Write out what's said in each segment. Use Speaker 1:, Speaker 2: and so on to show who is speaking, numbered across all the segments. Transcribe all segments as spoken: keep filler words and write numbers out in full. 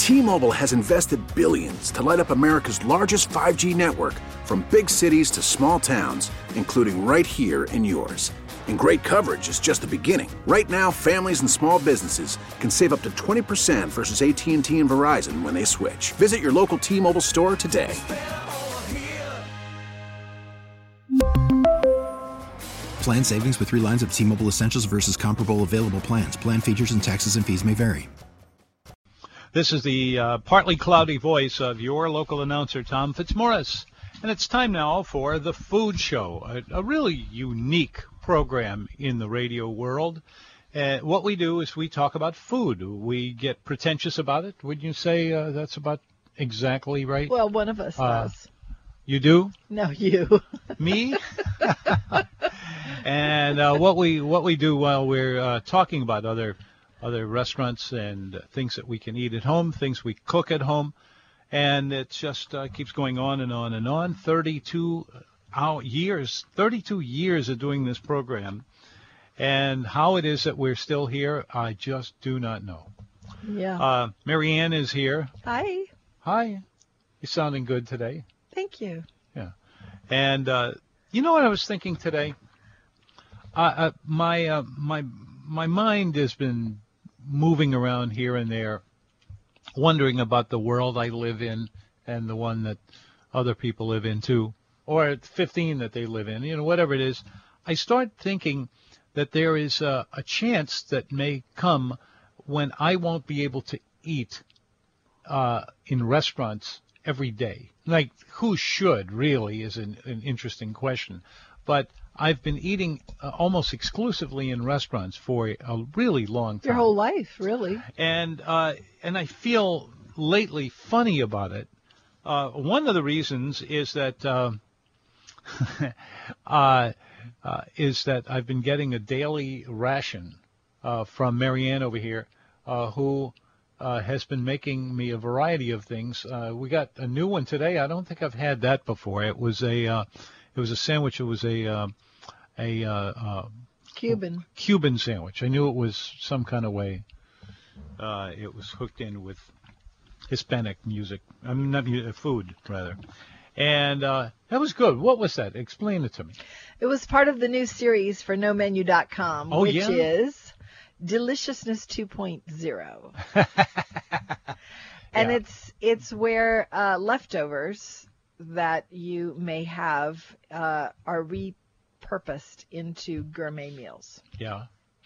Speaker 1: T-Mobile has invested billions to light up America's largest five G network, from big cities to small towns, including right here in yours. And great coverage is just the beginning. Right now, families and small businesses can save up to twenty percent versus A T and T and Verizon when they switch. Visit your local T-Mobile store today.
Speaker 2: Plan savings with three lines of T-Mobile Essentials versus comparable available plans. Plan features and taxes and fees may vary.
Speaker 3: This is the uh, partly cloudy voice of your local announcer, Tom Fitzmaurice. And it's time now for The Food Show, a, a really unique program in the radio world. Uh, what we do is we talk about food. We get pretentious about it. Would you say uh, that's about exactly right?
Speaker 4: Well, one of us
Speaker 3: uh,
Speaker 4: does.
Speaker 3: You do?
Speaker 4: No, you.
Speaker 3: Me? And uh, what we what we do while we're uh, talking about other other restaurants and things that we can eat at home, things we cook at home, and it just uh, keeps going on and on and on. thirty-two hour years, thirty-two years of doing this program, and how it is that we're still here, I just do not know.
Speaker 4: Yeah.
Speaker 3: Uh, Marianne is here.
Speaker 4: Hi.
Speaker 3: Hi. You're sounding good today.
Speaker 4: Thank you.
Speaker 3: Yeah. And uh, you know what I was thinking today? Uh, uh, my uh, my my mind has been moving around here and there, wondering about the world I live in and the one that other people live in too, or at fifteen that they live in, you know, whatever it is. I start thinking that there is a, a chance that may come when I won't be able to eat uh, in restaurants every day. Like, who should, really, is an, an interesting question. But I've been eating uh, almost exclusively in restaurants for a really long time.
Speaker 4: Your whole life, really.
Speaker 3: And uh, and I feel lately funny about it. Uh, one of the reasons is that uh, uh, uh, is that I've been getting a daily ration uh, from Marianne over here, uh, who uh, has been making me a variety of things. Uh, we got a new one today. I don't think I've had that before. It was a uh, it was a sandwich. It was a uh, a uh, uh,
Speaker 4: Cuban.
Speaker 3: Cuban sandwich. I knew it was some kind of way. Uh, it was hooked in with Hispanic music. I mean, not music, food, rather. And uh, that was good. What was that? Explain it to me.
Speaker 4: It was part of the new series for no menu dot com,
Speaker 3: Oh,
Speaker 4: which
Speaker 3: yeah?
Speaker 4: is Deliciousness two point oh. And
Speaker 3: Yeah.
Speaker 4: it's it's where uh, leftovers that you may have uh, are repurposed into gourmet meals.
Speaker 3: Yeah.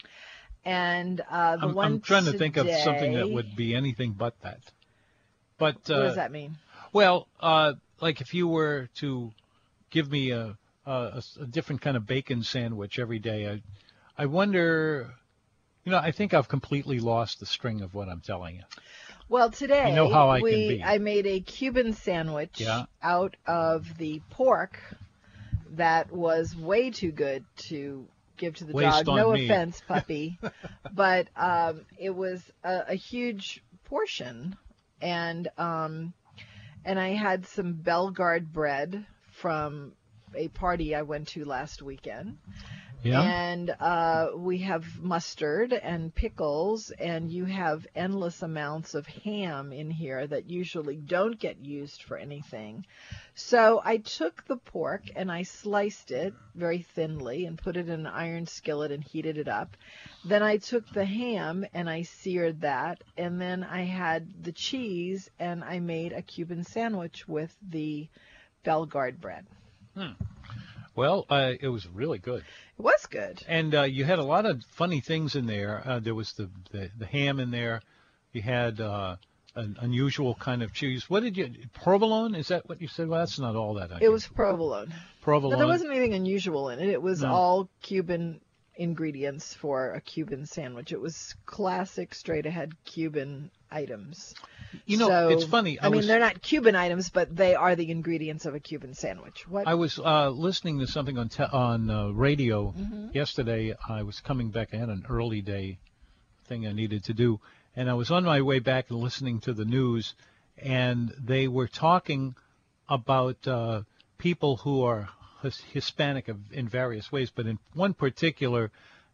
Speaker 4: And uh, the
Speaker 3: I'm,
Speaker 4: one
Speaker 3: I'm trying to
Speaker 4: today,
Speaker 3: think of something that would be anything but that. But uh,
Speaker 4: What does that mean?
Speaker 3: Well, uh, like if you were to give me a, a, a different kind of bacon sandwich every day, I, I wonder, you know, I think I've completely lost the string of what I'm telling you.
Speaker 4: Well, today
Speaker 3: You know how I can
Speaker 4: we
Speaker 3: be.
Speaker 4: I made a Cuban sandwich
Speaker 3: Yeah.
Speaker 4: out of the pork that was way too good to give to the
Speaker 3: Waste
Speaker 4: dog.
Speaker 3: on
Speaker 4: No
Speaker 3: me.
Speaker 4: offense, puppy, but um, it was a, a huge portion, and um, and I had some Bellegarde bread from a party I went to last weekend.
Speaker 3: Yeah.
Speaker 4: And uh, we have mustard and pickles, and you have endless amounts of ham in here that usually don't get used for anything. So I took the pork and I sliced it very thinly and put it in an iron skillet and heated it up. Then I took the ham and I seared that, and then I had the cheese, and I made a Cuban sandwich with the Bellegarde bread.
Speaker 3: Hmm. Well, uh, it was really good.
Speaker 4: It was good.
Speaker 3: And uh, you had a lot of funny things in there. Uh, there was the, the, the ham in there. You had uh, an unusual kind of cheese. What did you, provolone? Is that what you said? Well, that's not all that.
Speaker 4: It was provolone.
Speaker 3: Provolone.
Speaker 4: No, there wasn't anything unusual in it. It was
Speaker 3: No.
Speaker 4: all Cuban ingredients for a Cuban sandwich. It was classic, straight-ahead Cuban items.
Speaker 3: You know,
Speaker 4: So,
Speaker 3: it's funny. I,
Speaker 4: I, mean,
Speaker 3: was,
Speaker 4: they're not Cuban items, but they are the ingredients of a Cuban sandwich. What?
Speaker 3: I was uh, listening to something on te- on uh, radio
Speaker 4: Mhm.
Speaker 3: yesterday. I was coming back. I had an early day thing I needed to do, and I was on my way back and listening to the news, and they were talking about uh, people who are his- Hispanic of- in various ways, but in one particular,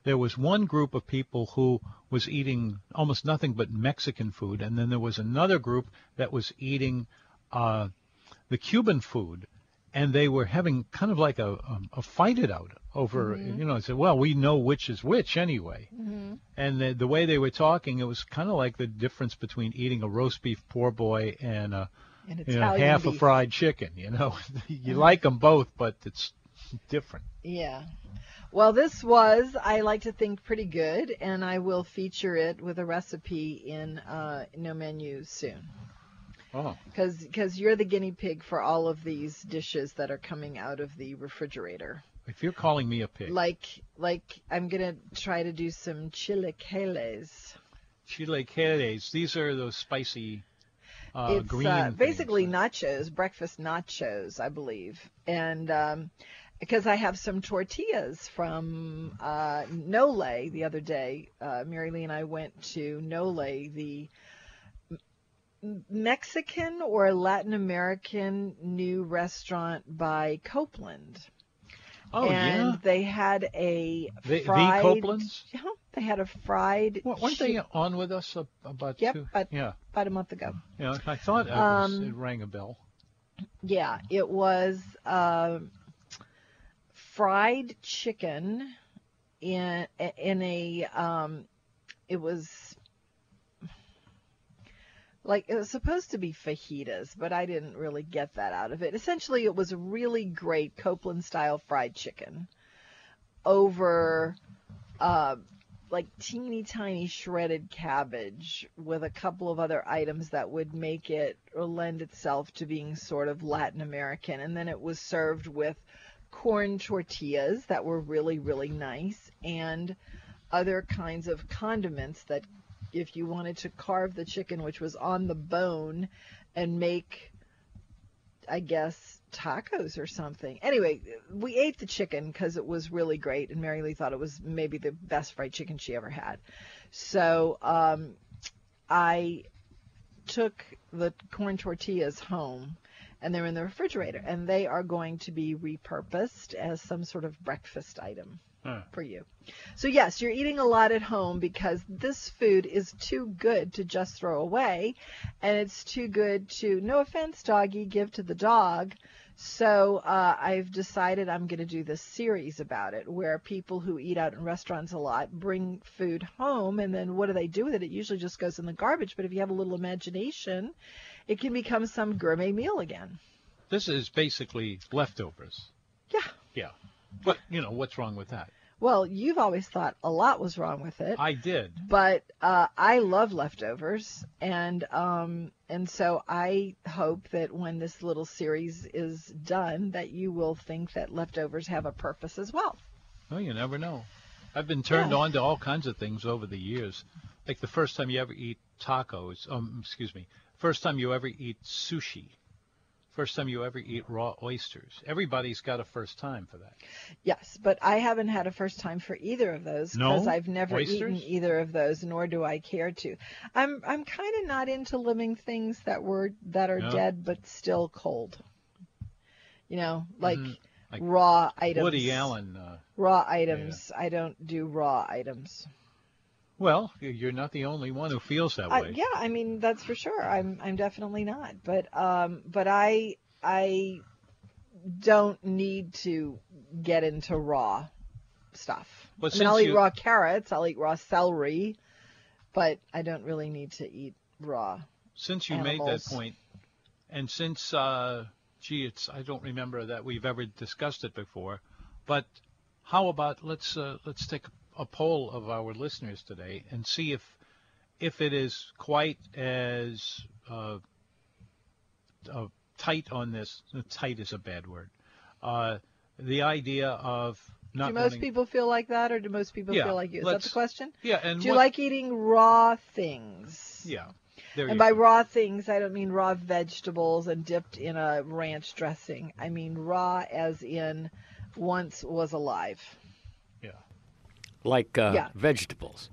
Speaker 3: there was one group of people who was eating almost nothing but Mexican food, and then there was another group that was eating uh, the Cuban food, and they were having kind of like a, a, a fight it out over, mm-hmm. you know, said, well, we know which is which anyway. Mm-hmm. And the, the way they were talking, it was kind of like the difference between eating a roast beef poor boy and a
Speaker 4: and
Speaker 3: you know, half
Speaker 4: beef.
Speaker 3: a fried chicken, you know. You
Speaker 4: mm-hmm.
Speaker 3: like them both, but it's different.
Speaker 4: Yeah. Well, this was, I like to think, pretty good, and I will feature it with a recipe in uh, No Menu soon.
Speaker 3: Oh.
Speaker 4: Because you're the guinea pig for all of these dishes that are coming out of the refrigerator.
Speaker 3: If you're calling me a pig.
Speaker 4: Like, like I'm going to try to do some chilaquiles.
Speaker 3: Chilaquiles. These are those spicy uh,
Speaker 4: it's,
Speaker 3: green
Speaker 4: uh, basically
Speaker 3: things.
Speaker 4: nachos, breakfast nachos, I believe. And um, because I have some tortillas from uh, Nole the other day. Uh, Mary Lee and I went to Nole, the Mexican or Latin American new restaurant by Copeland.
Speaker 3: Oh,
Speaker 4: and
Speaker 3: yeah.
Speaker 4: they had a
Speaker 3: the,
Speaker 4: fried...
Speaker 3: The Copelands?
Speaker 4: Yeah, they had a fried...
Speaker 3: Well, weren't they on with us about
Speaker 4: yep,
Speaker 3: two?
Speaker 4: About,
Speaker 3: yeah,
Speaker 4: about a month ago.
Speaker 3: Yeah, I thought it, was, um, it rang a bell.
Speaker 4: Yeah, it was uh, fried chicken in in a... Um, it was... Like, it was supposed to be fajitas, but I didn't really get that out of it. Essentially, it was a really great Copeland-style fried chicken over, uh, like, teeny tiny shredded cabbage with a couple of other items that would make it or lend itself to being sort of Latin American. And then it was served with corn tortillas that were really, really nice and other kinds of condiments that if you wanted to carve the chicken, which was on the bone, and make, I guess, tacos or something. Anyway, we ate the chicken because it was really great, and Mary Lee thought it was maybe the best fried chicken she ever had. So um, I took the corn tortillas home, and they're in the refrigerator, and they are going to be repurposed as some sort of breakfast item. For you. So yes, you're eating a lot at home because this food is too good to just throw away, and it's too good to, no offense, doggy, give to the dog. So uh, I've decided I'm going to do this series about it, where people who eat out in restaurants a lot bring food home, and then what do they do with it? It usually just goes in the garbage, but if you have a little imagination, it can become some gourmet meal again.
Speaker 3: This is basically leftovers.
Speaker 4: Yeah.
Speaker 3: Yeah. But, you know, what's wrong with that?
Speaker 4: Well, you've always thought a lot was wrong with it.
Speaker 3: I did.
Speaker 4: But uh, I love leftovers, and um, and so I hope that when this little series is done, that you will think that leftovers have a purpose as well.
Speaker 3: Well, you never know. I've been turned
Speaker 4: yeah.
Speaker 3: on to all kinds of things over the years. Like the first time you ever eat tacos, um, excuse me, first time you ever eat sushi. First time you ever eat raw oysters. Everybody's got a first time for that.
Speaker 4: Yes, but I haven't had a first time for either of those because
Speaker 3: no?
Speaker 4: I've never
Speaker 3: oysters?
Speaker 4: eaten either of those, nor do I care to. I'm I'm kind of not into living things that were that are
Speaker 3: no.
Speaker 4: dead but still cold. You know, like,
Speaker 3: mm, like
Speaker 4: raw items.
Speaker 3: Woody Allen. Uh,
Speaker 4: raw items.
Speaker 3: Yeah.
Speaker 4: I don't do raw items.
Speaker 3: Well, you're not the only one who feels that
Speaker 4: Uh,
Speaker 3: way.
Speaker 4: yeah, I mean that's for sure. I'm I'm definitely not. But um, but I I don't need to get into raw stuff.
Speaker 3: But
Speaker 4: I mean, I'll
Speaker 3: since
Speaker 4: eat
Speaker 3: you-
Speaker 4: raw carrots. I'll eat raw celery, but I don't really need to eat raw.
Speaker 3: Since you
Speaker 4: animals.
Speaker 3: made that point, and since, uh, gee, it's I don't remember that we've ever discussed it before, but how about let's uh, let's take a poll of our listeners today and see if if it is quite as uh, uh, tight on this. Tight is a bad word. Uh, the idea of not
Speaker 4: do most
Speaker 3: wanting,
Speaker 4: people feel like that, or do most people
Speaker 3: Yeah,
Speaker 4: feel like you? Is that
Speaker 3: let's-
Speaker 4: the question?
Speaker 3: yeah, and
Speaker 4: Do you
Speaker 3: what-
Speaker 4: like eating raw things?
Speaker 3: yeah. There
Speaker 4: And
Speaker 3: you
Speaker 4: by
Speaker 3: go.
Speaker 4: raw things, I don't mean raw vegetables and dipped in a ranch dressing. I mean raw as in once was alive.
Speaker 3: Yeah.
Speaker 5: Like uh,
Speaker 4: Yeah.
Speaker 5: vegetables.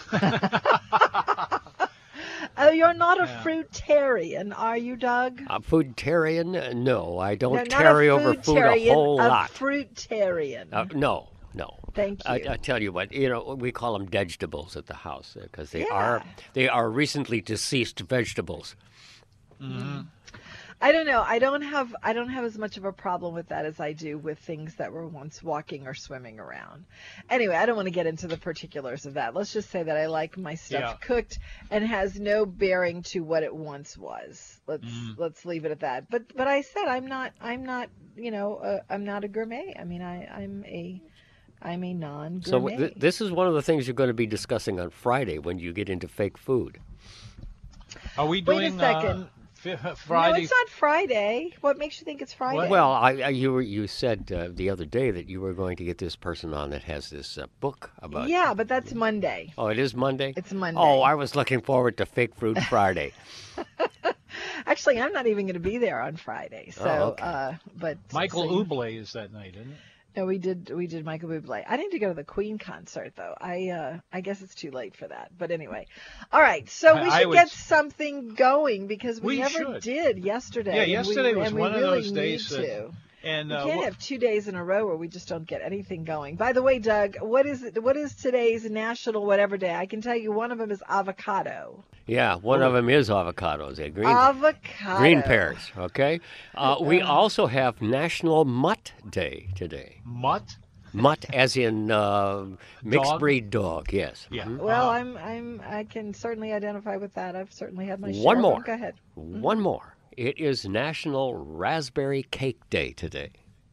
Speaker 4: Oh, you're not a
Speaker 3: Yeah.
Speaker 4: fruitarian, are you, Doug?
Speaker 5: A foodtarian? Uh, No, I don't
Speaker 4: No, not
Speaker 5: carry
Speaker 4: a
Speaker 5: over food a
Speaker 4: foodtarian,
Speaker 5: whole
Speaker 4: a
Speaker 5: lot.
Speaker 4: fruitarian.
Speaker 5: Uh, no, no.
Speaker 4: Thank you.
Speaker 5: I, I tell you what, you know, we call them vegetables at the house because they
Speaker 4: Yeah.
Speaker 5: are they are recently deceased vegetables.
Speaker 3: Mm-hmm.
Speaker 4: I don't know. I don't have I don't have as much of a problem with that as I do with things that were once walking or swimming around. Anyway, I don't want to get into the particulars of that. Let's just say that I like my stuff
Speaker 3: Yeah.
Speaker 4: cooked and has no bearing to what it once was. Let's
Speaker 3: Mm.
Speaker 4: let's leave it at that. But but I said I'm not I'm not you know uh, I'm not a gourmet. I mean I I'm a I'm a non-gourmet.
Speaker 5: So th- this is one of the things you're going to be discussing on Friday when you get into fake food.
Speaker 3: Are we
Speaker 4: Wait a
Speaker 3: doing
Speaker 4: second.
Speaker 3: Uh, f- Friday?
Speaker 4: No, it's not Friday. What makes you think it's Friday?
Speaker 5: Well, I, I, you were, you said uh, the other day that you were going to get this person on that has this uh, book about.
Speaker 4: Yeah, but that's Monday.
Speaker 5: Oh, it is Monday?
Speaker 4: It's Monday.
Speaker 5: Oh, I was looking forward to Fake Food Friday.
Speaker 4: Actually, I'm not even going to be there on Friday. So,
Speaker 5: Oh, okay.
Speaker 4: uh, but
Speaker 3: Michael
Speaker 4: so,
Speaker 3: Bublé is that night, isn't it?
Speaker 4: No, we did we did Michael Bublé. I need to go to the Queen concert though. I uh, I guess it's too late for that. But anyway, all right. So we
Speaker 3: I- I
Speaker 4: should
Speaker 3: would-
Speaker 4: get something going because we,
Speaker 3: We
Speaker 4: never
Speaker 3: should.
Speaker 4: did yesterday.
Speaker 3: Yeah,
Speaker 4: and
Speaker 3: yesterday
Speaker 4: we,
Speaker 3: was
Speaker 4: and we
Speaker 3: one of
Speaker 4: really
Speaker 3: those days
Speaker 4: need
Speaker 3: that-
Speaker 4: to.
Speaker 3: And
Speaker 4: We
Speaker 3: uh,
Speaker 4: can't
Speaker 3: wh-
Speaker 4: have two days in a row where we just don't get anything going. By the way, Doug, what is it, what is today's national whatever day? I can tell you one of them is avocado.
Speaker 5: Yeah, one of them is avocados. Eh? Green,
Speaker 4: Avocado.
Speaker 5: green pears, okay? Uh, we also have National Mutt Day today.
Speaker 3: mutt?
Speaker 5: Mutt as in uh, mixed
Speaker 3: Dog?
Speaker 5: breed dog, yes.
Speaker 3: Yeah.
Speaker 5: Mhm.
Speaker 4: Well,
Speaker 3: Uh,
Speaker 4: I'm I'm I can certainly identify with that. I've certainly had my share.
Speaker 5: One
Speaker 4: of them.
Speaker 5: more.
Speaker 4: Go ahead.
Speaker 5: One more. It is National Raspberry Cake Day today.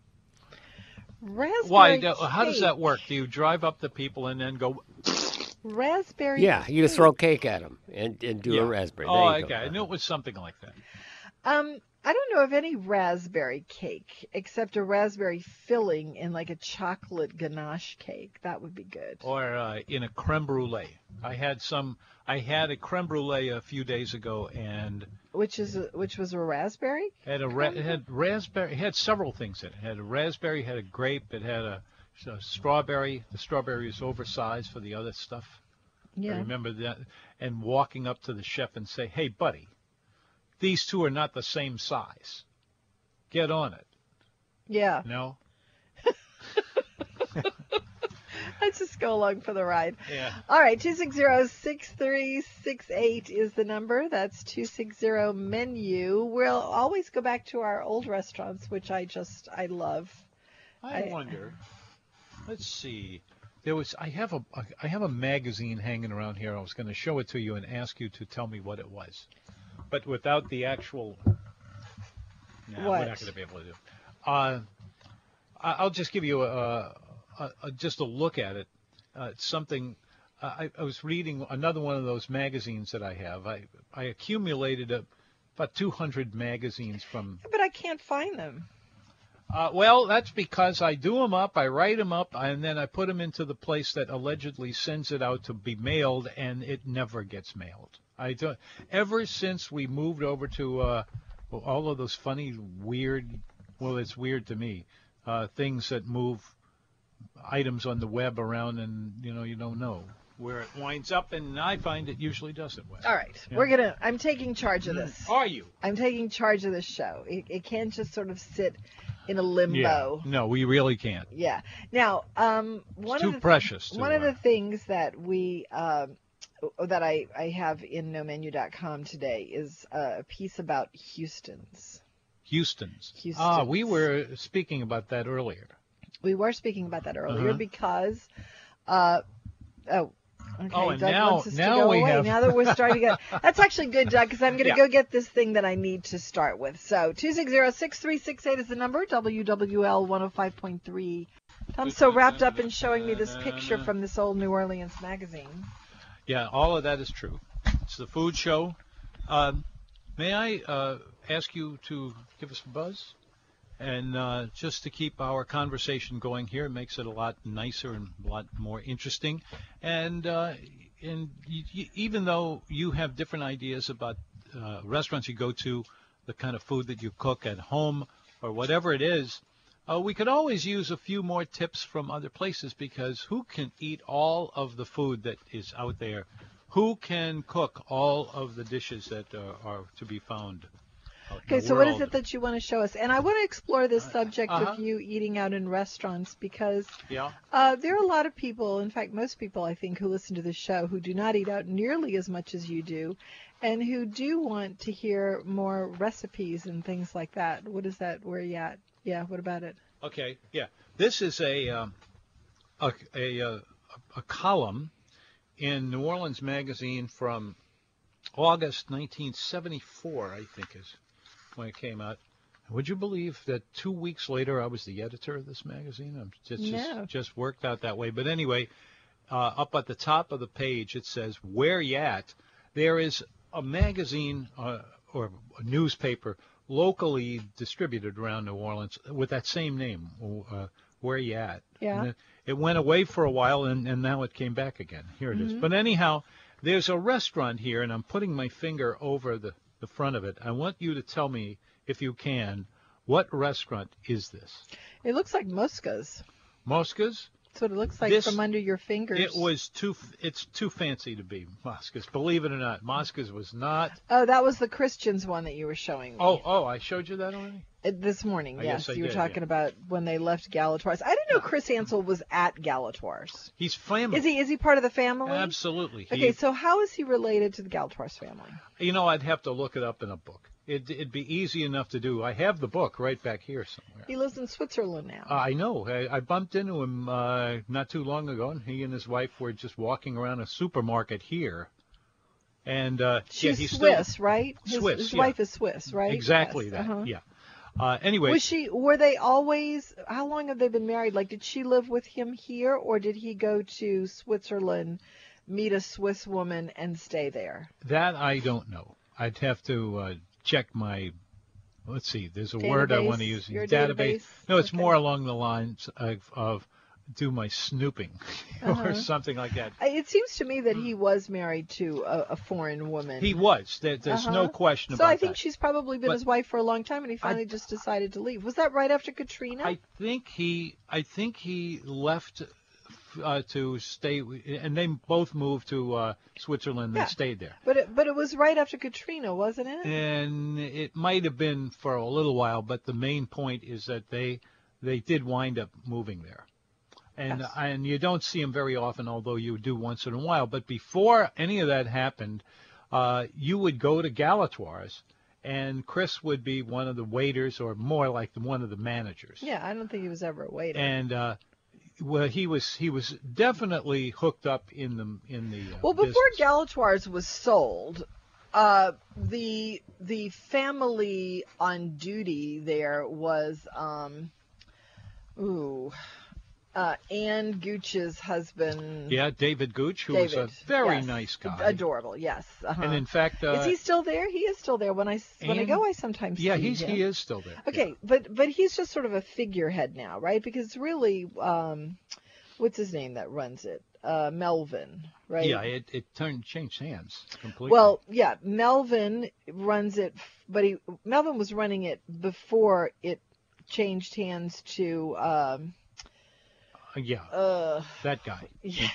Speaker 4: Raspberry
Speaker 3: Why? do- How does
Speaker 4: cake.
Speaker 3: that work? Do you drive up to people and then go?
Speaker 4: Raspberry.
Speaker 5: Yeah, you
Speaker 4: cake.
Speaker 5: throw cake at them and, and do
Speaker 3: Yeah.
Speaker 5: a raspberry. There
Speaker 3: Oh,
Speaker 5: you
Speaker 3: okay.
Speaker 5: go.
Speaker 3: I knew it was something like that.
Speaker 4: Um, I don't know of any raspberry cake except a raspberry filling in like a chocolate ganache cake. That would be good.
Speaker 3: Or uh, in a creme brulee. I had some. I had a creme brulee a few days ago, and
Speaker 4: Which is a, which was a raspberry?
Speaker 3: had a ra- it had raspberry. It had several things in it. It had a raspberry, had a grape, it had a, a strawberry. The strawberry was oversized for the other stuff. I
Speaker 4: Yeah.
Speaker 3: remember that. And walking up to the chef and say, "Hey, buddy, these two are not the same size. Get on it."
Speaker 4: Yeah.
Speaker 3: No.
Speaker 4: Let's just go along for the ride.
Speaker 3: Yeah.
Speaker 4: All right, two six zero, six three six eight is the number. That's two six zero menu. We'll always go back to our old restaurants, which I just, I love.
Speaker 3: I,
Speaker 4: I-
Speaker 3: wonder. Let's see. There was. I have a. I have a magazine hanging around here. I was going to show it to you and ask you to tell me what it was, but without the actual. Nah,
Speaker 4: What?
Speaker 3: We're not going to be able to do. Uh, I- I'll just give you a, a, a just a look at it. Uh, it's something. Uh, I, I was reading another one of those magazines that I have. I I accumulated a, about two hundred magazines from.
Speaker 4: But I can't find them.
Speaker 3: Uh, well, that's because I do them up, I write them up, and then I put them into the place that allegedly sends it out to be mailed, and it never gets mailed. I do, ever since we moved over to uh, well, all of those funny, weird, well, it's weird to me, uh, things that move items on the web around, and you know, you don't know where it winds up, and I find it usually doesn't. Web.
Speaker 4: All right,
Speaker 3: Yeah.
Speaker 4: we're gonna. I'm taking charge of this.
Speaker 3: Are you?
Speaker 4: I'm taking charge of this show. It, it can't just sort of sit in a limbo.
Speaker 3: Yeah. No, we really can't.
Speaker 4: Yeah. Now, um, one
Speaker 3: too
Speaker 4: of the,
Speaker 3: precious to,
Speaker 4: One of
Speaker 3: uh,
Speaker 4: the things that we um, that I I have in no menu dot com today is a piece about Houston's.
Speaker 3: Houston's.
Speaker 4: Houston's.
Speaker 3: Ah, we were speaking about that earlier.
Speaker 4: We were speaking about that earlier
Speaker 3: Uh-huh.
Speaker 4: because, uh, oh. Okay,
Speaker 3: Oh, and
Speaker 4: Doug
Speaker 3: now-
Speaker 4: wants us to
Speaker 3: now
Speaker 4: go
Speaker 3: we
Speaker 4: away.
Speaker 3: have-
Speaker 4: Now that we're starting to get, that's actually good, Doug, because I'm going to
Speaker 3: Yeah.
Speaker 4: go get this thing that I need to start with. So two six zero, six three six eight is the number. W W L one oh five point three. I'm so wrapped up in showing me this picture from this old New Orleans magazine.
Speaker 3: Yeah, all of that is true. It's the food show. Um, may I uh, ask you to give us a buzz? And uh, just to keep our conversation going here, it makes it a lot nicer and a lot more interesting. And uh, and y- y- even though you have different ideas about uh, restaurants you go to, the kind of food that you cook at home, or whatever it is, uh, we could always use a few more tips from other places, because who can eat all of the food that is out there? Who can cook all of the dishes that uh, are to be found out in
Speaker 4: Okay,
Speaker 3: the
Speaker 4: so what is
Speaker 3: world.
Speaker 4: it that you want to show us? And I want to explore this subject
Speaker 3: uh-huh.
Speaker 4: of you eating out in restaurants because
Speaker 3: Yeah.
Speaker 4: uh, there are a lot of people, in fact, most people, I think, who listen to this show who do not eat out nearly as much as you do and who do want to hear more recipes and things like that. What is that? Where are you at? Yeah, what about it?
Speaker 3: Okay. Yeah. This is a um, a, a a a column in New Orleans Magazine from August nineteen seventy-four, I think is when it came out. Would you believe that two weeks later I was the editor of this magazine? I'm just
Speaker 4: No.
Speaker 3: just, just worked out that way. But anyway, uh, up at the top of the page it says "Where Ya At?" There is a magazine uh, or a newspaper locally distributed around New Orleans with that same name, uh, Where Ya At?
Speaker 4: Yeah.
Speaker 3: And it, it went away for a while, and, and now it came back again. Here it is. But anyhow, there's a restaurant here, and I'm putting my finger over the, the front of it. I want you to tell me, if you can, what restaurant is this?
Speaker 4: It looks like Mosca's.
Speaker 3: Mosca's?
Speaker 4: That's what it looks like
Speaker 3: This-
Speaker 4: from under your fingers.
Speaker 3: It was too. It's too fancy to be Mosca's. Believe it or not, Mosca's was not.
Speaker 4: Oh, that was the Christians one that you were showing me.
Speaker 3: Oh, oh, I showed you that already.
Speaker 4: Uh, This morning,
Speaker 3: I
Speaker 4: yes.
Speaker 3: guess I
Speaker 4: You were
Speaker 3: did,
Speaker 4: talking
Speaker 3: yeah.
Speaker 4: about when they left Galatoire's. I didn't know Chris Ansel was at Galatoire's.
Speaker 3: He's family.
Speaker 4: Is he is he part of the family?
Speaker 3: Absolutely.
Speaker 4: Okay,
Speaker 3: He-
Speaker 4: so how is he related to the Galatoire's family?
Speaker 3: You know, I'd have to look it up in a book. It, it'd be easy enough to do. I have the book right back here somewhere.
Speaker 4: He lives in Switzerland now.
Speaker 3: I know. I, I bumped into him uh, not too long ago, and he and his wife were just walking around a supermarket here. And uh,
Speaker 4: She's
Speaker 3: yeah, he's
Speaker 4: Swiss,
Speaker 3: still,
Speaker 4: right? His,
Speaker 3: Swiss,
Speaker 4: his
Speaker 3: yeah.
Speaker 4: wife is Swiss, right?
Speaker 3: exactly
Speaker 4: Yes,
Speaker 3: that.
Speaker 4: uh-huh.
Speaker 3: Yeah. Uh, anyway,
Speaker 4: Was she? Were they always? How long have they been married? Like, did she live with him here, or did he go to Switzerland, meet a Swiss woman, and stay there?
Speaker 3: that I don't know. I'd have to uh, check my. Let's see. There's a word I want to
Speaker 4: Database?
Speaker 3: use.
Speaker 4: Your
Speaker 3: Database.
Speaker 4: database?
Speaker 3: No, it's
Speaker 4: Okay.
Speaker 3: more along the lines of, of do my snooping
Speaker 4: Uh-huh.
Speaker 3: or something like that.
Speaker 4: I- It seems to me that he was married to a, a foreign woman.
Speaker 3: He was. There, there's no
Speaker 4: Uh-huh.
Speaker 3: question
Speaker 4: So
Speaker 3: about
Speaker 4: I think
Speaker 3: that.
Speaker 4: she's probably been
Speaker 3: But-
Speaker 4: his wife for a long time, and he finally just decided to leave. Was that right after Katrina?
Speaker 3: I think he. I think he left uh, to stay, and they both moved to uh, Switzerland.
Speaker 4: Yeah.
Speaker 3: They stayed there,
Speaker 4: But it, but it was right after Katrina, wasn't it?
Speaker 3: and it might have been for a little while. But the main point is that they they did wind up moving there, and
Speaker 4: Yes.
Speaker 3: and you don't see them very often, although you do once in a while. But before any of that happened, uh, you would go to Galatoire's, and Chris would be one of the waiters, or more like the, one of the managers.
Speaker 4: Yeah, I don't think he was ever a waiter.
Speaker 3: And uh, well, he was he was definitely hooked up in the in the. Uh,
Speaker 4: well, before
Speaker 3: business.
Speaker 4: Galatoire's was sold, uh, the the family on duty there was, um, ooh, uh, Anne Gooch's husband.
Speaker 3: Yeah, David Gooch, who
Speaker 4: David,
Speaker 3: was a very
Speaker 4: yes.
Speaker 3: nice guy.
Speaker 4: Adorable, yes. Uh-huh.
Speaker 3: And in fact, uh,
Speaker 4: is he still there? He is still there. When I when I
Speaker 3: Anne-
Speaker 4: go, I sometimes
Speaker 3: yeah,
Speaker 4: see
Speaker 3: he's
Speaker 4: him.
Speaker 3: he is still there.
Speaker 4: Okay, but but he's just sort of a figurehead now, right? Because really, um, what's his name that runs it? Uh, Melvin, right?
Speaker 3: Yeah, it, it turned changed hands completely.
Speaker 4: Well, yeah, Melvin runs it, but he Melvin was running it before it changed hands to. Um,
Speaker 3: Uh, yeah,
Speaker 4: uh,
Speaker 3: that guy.
Speaker 4: yeah,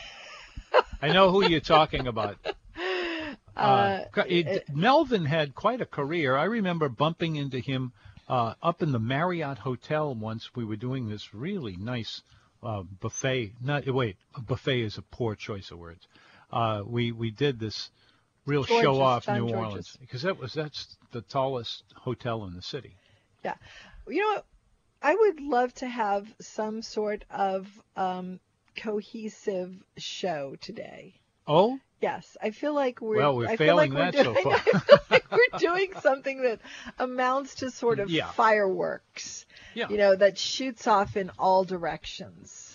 Speaker 3: I know who you're talking about. Uh,
Speaker 4: uh,
Speaker 3: it-
Speaker 4: it-
Speaker 3: Melvin had quite a career. I remember bumping into him uh, up in the Marriott Hotel once. We were doing this really nice uh, buffet. Not wait, a buffet is a poor choice of words. Uh, we we did this real
Speaker 4: George's,
Speaker 3: show off
Speaker 4: John
Speaker 3: New
Speaker 4: George's.
Speaker 3: Orleans because that was that's the tallest hotel in the city.
Speaker 4: yeah. You know what? I would love to have some sort of um, cohesive show today.
Speaker 3: Oh,
Speaker 4: Yes, I feel like we're.
Speaker 3: Well, we're
Speaker 4: I feel like
Speaker 3: failing
Speaker 4: we're
Speaker 3: that so
Speaker 4: doing,
Speaker 3: far.
Speaker 4: I feel like we're doing something that amounts to sort of
Speaker 3: Yeah.
Speaker 4: fireworks.
Speaker 3: yeah.
Speaker 4: You know, that shoots off in all directions.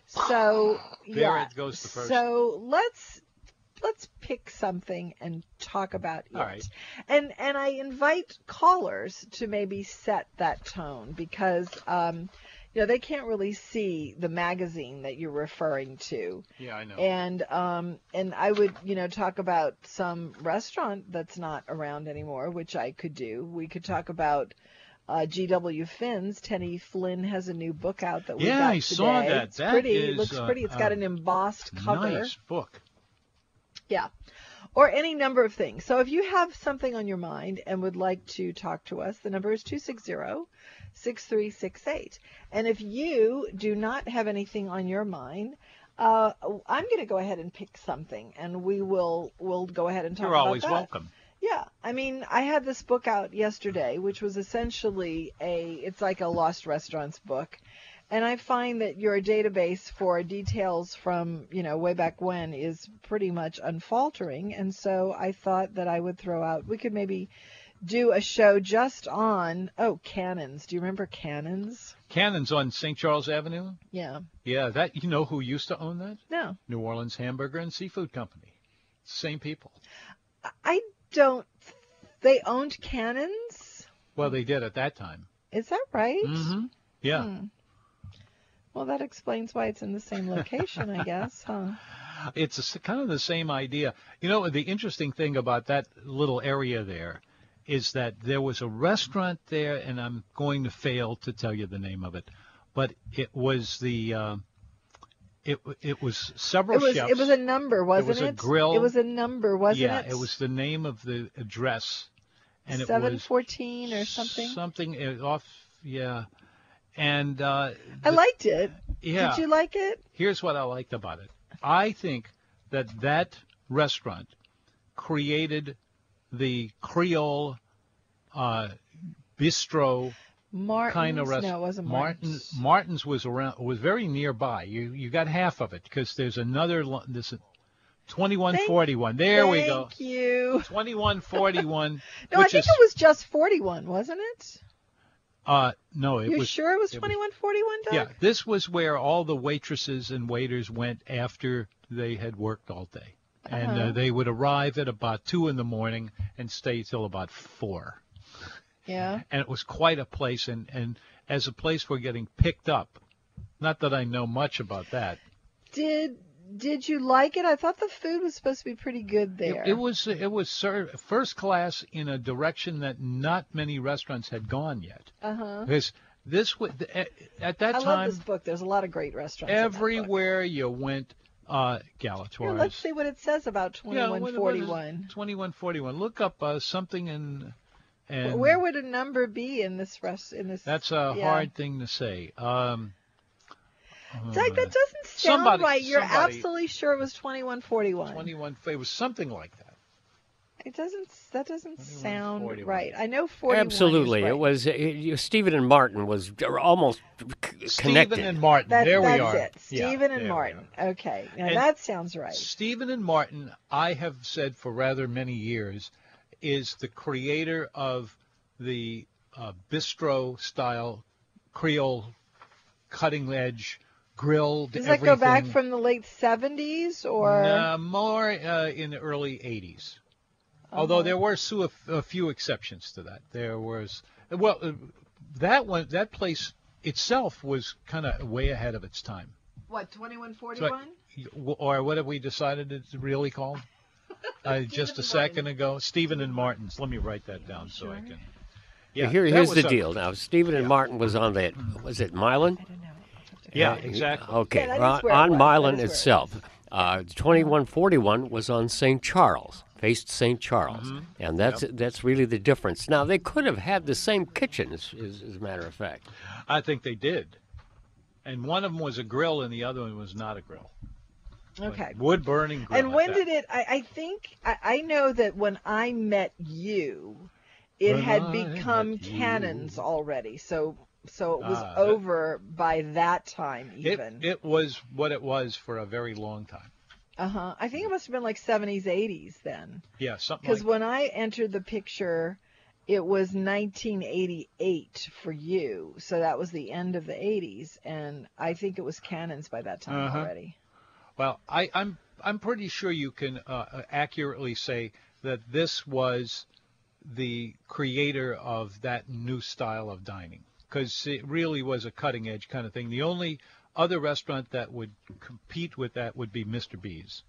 Speaker 4: So
Speaker 3: There
Speaker 4: yeah.
Speaker 3: it goes the first.
Speaker 4: So let's let's pick something and talk about it.
Speaker 3: All right.
Speaker 4: And and I invite callers to maybe set that tone because um, you know, they can't really see the magazine that you're referring to.
Speaker 3: Yeah, I know.
Speaker 4: And um and I would, you know, talk about some restaurant that's not around anymore, which I could do. We could talk about uh, G W Finn's. Tenny Flynn has a new book out that we
Speaker 3: Yeah,
Speaker 4: got
Speaker 3: I
Speaker 4: today.
Speaker 3: saw that.
Speaker 4: It's
Speaker 3: That
Speaker 4: pretty. It
Speaker 3: is,
Speaker 4: looks
Speaker 3: uh,
Speaker 4: pretty. It's got
Speaker 3: uh,
Speaker 4: an embossed cover.
Speaker 3: Nice book.
Speaker 4: Yeah. or any number of things. So if you have something on your mind and would like to talk to us, the number is two six zero, six three six eight. And if you do not have anything on your mind, uh, I'm going to go ahead and pick something, and we will we'll go ahead and talk
Speaker 3: You're
Speaker 4: about
Speaker 3: always
Speaker 4: that.
Speaker 3: welcome.
Speaker 4: Yeah, I mean, I had this book out yesterday, which was essentially a, it's like a Lost Restaurants book. And I find that your database for details from, you know, way back when is pretty much unfaltering. And so I thought that I would throw out, we could maybe do a show just on, oh, Cannons. Do you remember Cannons?
Speaker 3: Cannons on Saint Charles Avenue?
Speaker 4: Yeah.
Speaker 3: Yeah, that, you know who used to own that?
Speaker 4: No.
Speaker 3: New Orleans Hamburger and Seafood Company. Same people.
Speaker 4: I don't, they owned Cannons?
Speaker 3: Well, they did at that time.
Speaker 4: Is that right?
Speaker 3: Mm-hmm. Yeah.
Speaker 4: Hmm. Well, that explains why it's in the same location, I guess, huh?
Speaker 3: It's a, kind of the same idea. You know, the interesting thing about that little area there is that there was a restaurant there, and I'm going to fail to tell you the name of it, but it was the, uh, it it was several
Speaker 4: It was
Speaker 3: chefs.
Speaker 4: it was a number, wasn't it?
Speaker 3: was a grill.
Speaker 4: It was a number, wasn't
Speaker 3: yeah,
Speaker 4: it?
Speaker 3: it was the name of the address, and it
Speaker 4: seven
Speaker 3: was
Speaker 4: fourteen or something.
Speaker 3: Something uh, off, yeah. And uh,
Speaker 4: I
Speaker 3: the-
Speaker 4: liked it.
Speaker 3: Yeah.
Speaker 4: Did you like it?
Speaker 3: Here's what I liked about it. I think that that restaurant created the Creole uh, bistro
Speaker 4: Martin's?
Speaker 3: kind of restaurant.
Speaker 4: No, it wasn't
Speaker 3: Martin's.
Speaker 4: Martin's.
Speaker 3: Martin's was around, was very nearby. You you got half of it because there's another lo- this twenty-one forty-one. There we go.
Speaker 4: Thank you.
Speaker 3: twenty-one forty-one.
Speaker 4: No, I
Speaker 3: which
Speaker 4: think
Speaker 3: is,
Speaker 4: it was just forty-one, wasn't it?
Speaker 3: Uh, no, it
Speaker 4: You
Speaker 3: was.
Speaker 4: sure it was
Speaker 3: it was-
Speaker 4: twenty-one forty-one, Doug?
Speaker 3: Yeah, this was where all the waitresses and waiters went after they had worked all day. And uh,
Speaker 4: Uh-huh.
Speaker 3: they would arrive at about two in the morning and stay till about four.
Speaker 4: Yeah.
Speaker 3: And it was quite a place. And, and as a place for getting picked up, not that I know much about that.
Speaker 4: Did Did you like it? I thought the food was supposed to be pretty good
Speaker 3: It,
Speaker 4: there.
Speaker 3: it was it was served first class in a direction that not many restaurants had gone yet.
Speaker 4: Uh-huh.
Speaker 3: Because this was at, at that
Speaker 4: I love
Speaker 3: time,
Speaker 4: this book. There's a lot of great restaurants. in that book.
Speaker 3: everywhere you went, uh,
Speaker 4: Here,
Speaker 3: Galatoire's.
Speaker 4: let's see what it says about twenty-one forty-one.
Speaker 3: twenty-one forty-one. Look up uh, something in. And
Speaker 4: Where would a number be in this rest in this?
Speaker 3: That's a
Speaker 4: yeah.
Speaker 3: hard thing to say. Um,
Speaker 4: Doug, that doesn't sound
Speaker 3: somebody-
Speaker 4: right. You're
Speaker 3: somebody-
Speaker 4: absolutely sure it was twenty-one forty-one.
Speaker 3: twenty-one. It was something like that.
Speaker 4: It doesn't. That doesn't sound
Speaker 3: forty-one.
Speaker 4: right. I know forty-one.
Speaker 5: Absolutely.
Speaker 4: Is right.
Speaker 5: It was it, you- Stephen and Martin was almost c- connected.
Speaker 3: Stephen and Martin.
Speaker 4: That,
Speaker 3: there
Speaker 4: that's
Speaker 3: we are.
Speaker 4: it.
Speaker 3: Yeah,
Speaker 4: Stephen
Speaker 3: there
Speaker 4: and
Speaker 3: we
Speaker 4: Martin. Okay. Now
Speaker 3: And
Speaker 4: that sounds right.
Speaker 3: Stephen and Martin, I have said for rather many years, is the creator of the uh, bistro style Creole cutting edge grilled.
Speaker 4: Does that
Speaker 3: everything.
Speaker 4: go back from the late seventies or?
Speaker 3: Nah, more uh, in the early eighties. Although
Speaker 4: Uh-huh.
Speaker 3: there were su- a few exceptions to that. There was, well, uh, that one, that place itself was kind of way ahead of its time.
Speaker 4: What, twenty-one
Speaker 3: So,
Speaker 4: forty-one?
Speaker 3: or what have we decided it's really called? Uh, just a second ago, Stephen and Martin's. Let me write that down so I can. Yeah,
Speaker 5: Here,
Speaker 3: that
Speaker 5: here's
Speaker 3: was
Speaker 5: the
Speaker 3: a-
Speaker 5: deal. Now, Stephen and
Speaker 3: yeah.
Speaker 5: Martin was on that. Was it Milan?
Speaker 4: I don't know.
Speaker 3: Yeah,
Speaker 5: Uh,
Speaker 3: exactly.
Speaker 5: Okay,
Speaker 4: Yeah, that is
Speaker 5: on,
Speaker 4: where it
Speaker 5: on
Speaker 4: was.
Speaker 5: Milan
Speaker 4: That is where it
Speaker 5: itself. Uh, twenty-one forty-one was on Saint Charles, faced Saint Charles,
Speaker 3: Mm-hmm.
Speaker 5: and that's that's really the difference. Now they could have had the same kitchen, as, as, as a matter of fact.
Speaker 3: I think they did. And one of them was a grill, and the other one was not a grill.
Speaker 4: Okay.
Speaker 3: Wood burning grill.
Speaker 4: And
Speaker 3: at
Speaker 4: when
Speaker 3: that.
Speaker 4: did it? I, I think I, I know that when I met you, it
Speaker 3: When
Speaker 4: had
Speaker 3: I
Speaker 4: become
Speaker 3: met you.
Speaker 4: Cannons already. So so it was
Speaker 3: Ah, that-
Speaker 4: over by that time
Speaker 3: It,
Speaker 4: even.
Speaker 3: it was what it was for a very long time.
Speaker 4: Uh huh. I think it must have been like seventies, eighties then.
Speaker 3: Yeah, something
Speaker 4: Because
Speaker 3: like
Speaker 4: when I entered the picture, it was nineteen eighty-eight for you. So that was the end of the eighties, and I think it was Cannons by that time
Speaker 3: Uh-huh.
Speaker 4: already.
Speaker 3: Well, I, I'm I'm pretty sure you can uh, accurately say that this was the creator of that new style of dining, because it really was a cutting edge kind of thing. The only other restaurant that would compete with that would be Mister B's,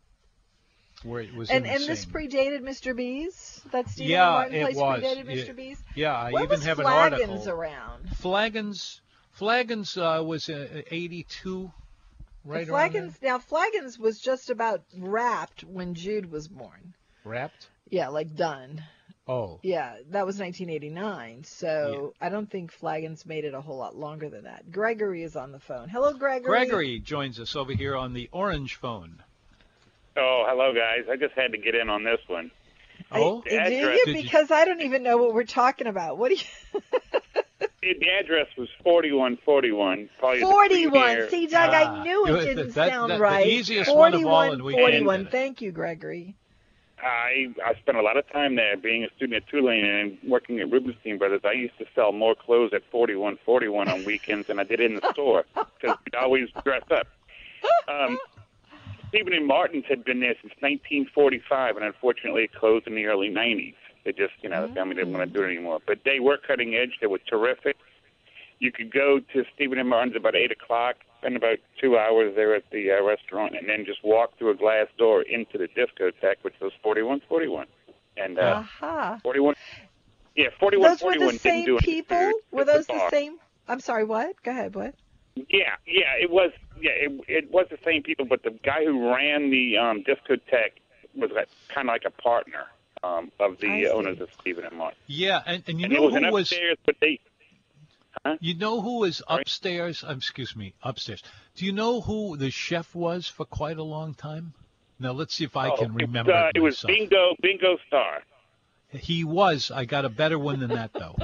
Speaker 3: where it was.
Speaker 4: And
Speaker 3: in the
Speaker 4: and this
Speaker 3: same-
Speaker 4: predated Mister B's? That Stephen
Speaker 3: Yeah,
Speaker 4: Martin
Speaker 3: it
Speaker 4: place
Speaker 3: was.
Speaker 4: predated
Speaker 3: It-
Speaker 4: Mister B's?
Speaker 3: Yeah, I
Speaker 4: When
Speaker 3: even
Speaker 4: was
Speaker 3: have an
Speaker 4: Flagons
Speaker 3: article.
Speaker 4: around?
Speaker 3: Flagons, Flagons uh, was uh, eighty-two, right around there.
Speaker 4: Flagons now Flagons was just about wrapped when Jude was born.
Speaker 3: Wrapped?
Speaker 4: Yeah, like done.
Speaker 3: Oh.
Speaker 4: Yeah, that was nineteen eighty-nine. So yeah. I don't think Flagons made it a whole lot longer than that. Gregory is on the phone. Hello, Gregory.
Speaker 3: Gregory joins us over here on the orange phone.
Speaker 6: Oh, hello, guys. I just had to get in on this one.
Speaker 3: Oh,
Speaker 4: I, do you? Did because you... I don't even know what we're talking about. What do you?
Speaker 6: The address was forty-one forty-one.
Speaker 4: forty-one. See, Doug, ah, I knew it didn't
Speaker 3: that,
Speaker 4: sound
Speaker 3: that,
Speaker 4: right.
Speaker 3: The easiest one of all, and we
Speaker 4: forty-one. Thank you, Gregory.
Speaker 6: I I spent a lot of time there, being a student at Tulane and working at Rubenstein Brothers. I used to sell more clothes at forty-one forty-one on weekends than I did in the store because we'd always dress up. Um, Stephen and Martin's had been there since nineteen forty-five, and unfortunately it closed in the early nineties. They just, you know, the family didn't want to do it anymore. But they were cutting edge. They were terrific. You could go to Stephen and Martin's about eight o'clock, spend about two hours there at the uh, restaurant, and then just walk through a glass door into the discotheque, which was forty-one forty-one. And uh,
Speaker 4: uh-huh.
Speaker 6: forty-one, yeah, forty-one forty-one
Speaker 4: those were the
Speaker 6: didn't do
Speaker 4: same people?
Speaker 6: anything.
Speaker 4: Were those the same? I'm sorry, what? Go ahead, what?
Speaker 6: Yeah, yeah, it was. Yeah, it, it was the same people, but the guy who ran the um, discotheque was kind of like a partner um, of the owners of Stephen and Martin.
Speaker 3: Yeah, and, and you
Speaker 6: and
Speaker 3: know
Speaker 6: it was
Speaker 3: who
Speaker 6: an
Speaker 3: was
Speaker 6: upstairs, but they. Huh?
Speaker 3: You know who was upstairs? Um, excuse me, upstairs. Do you know who the chef was for quite a long time? Now let's see if I
Speaker 6: oh,
Speaker 3: can remember.
Speaker 6: It was, uh,
Speaker 3: it,
Speaker 6: it was Bingo, Bingo Star.
Speaker 3: He was. I got a better one than that though.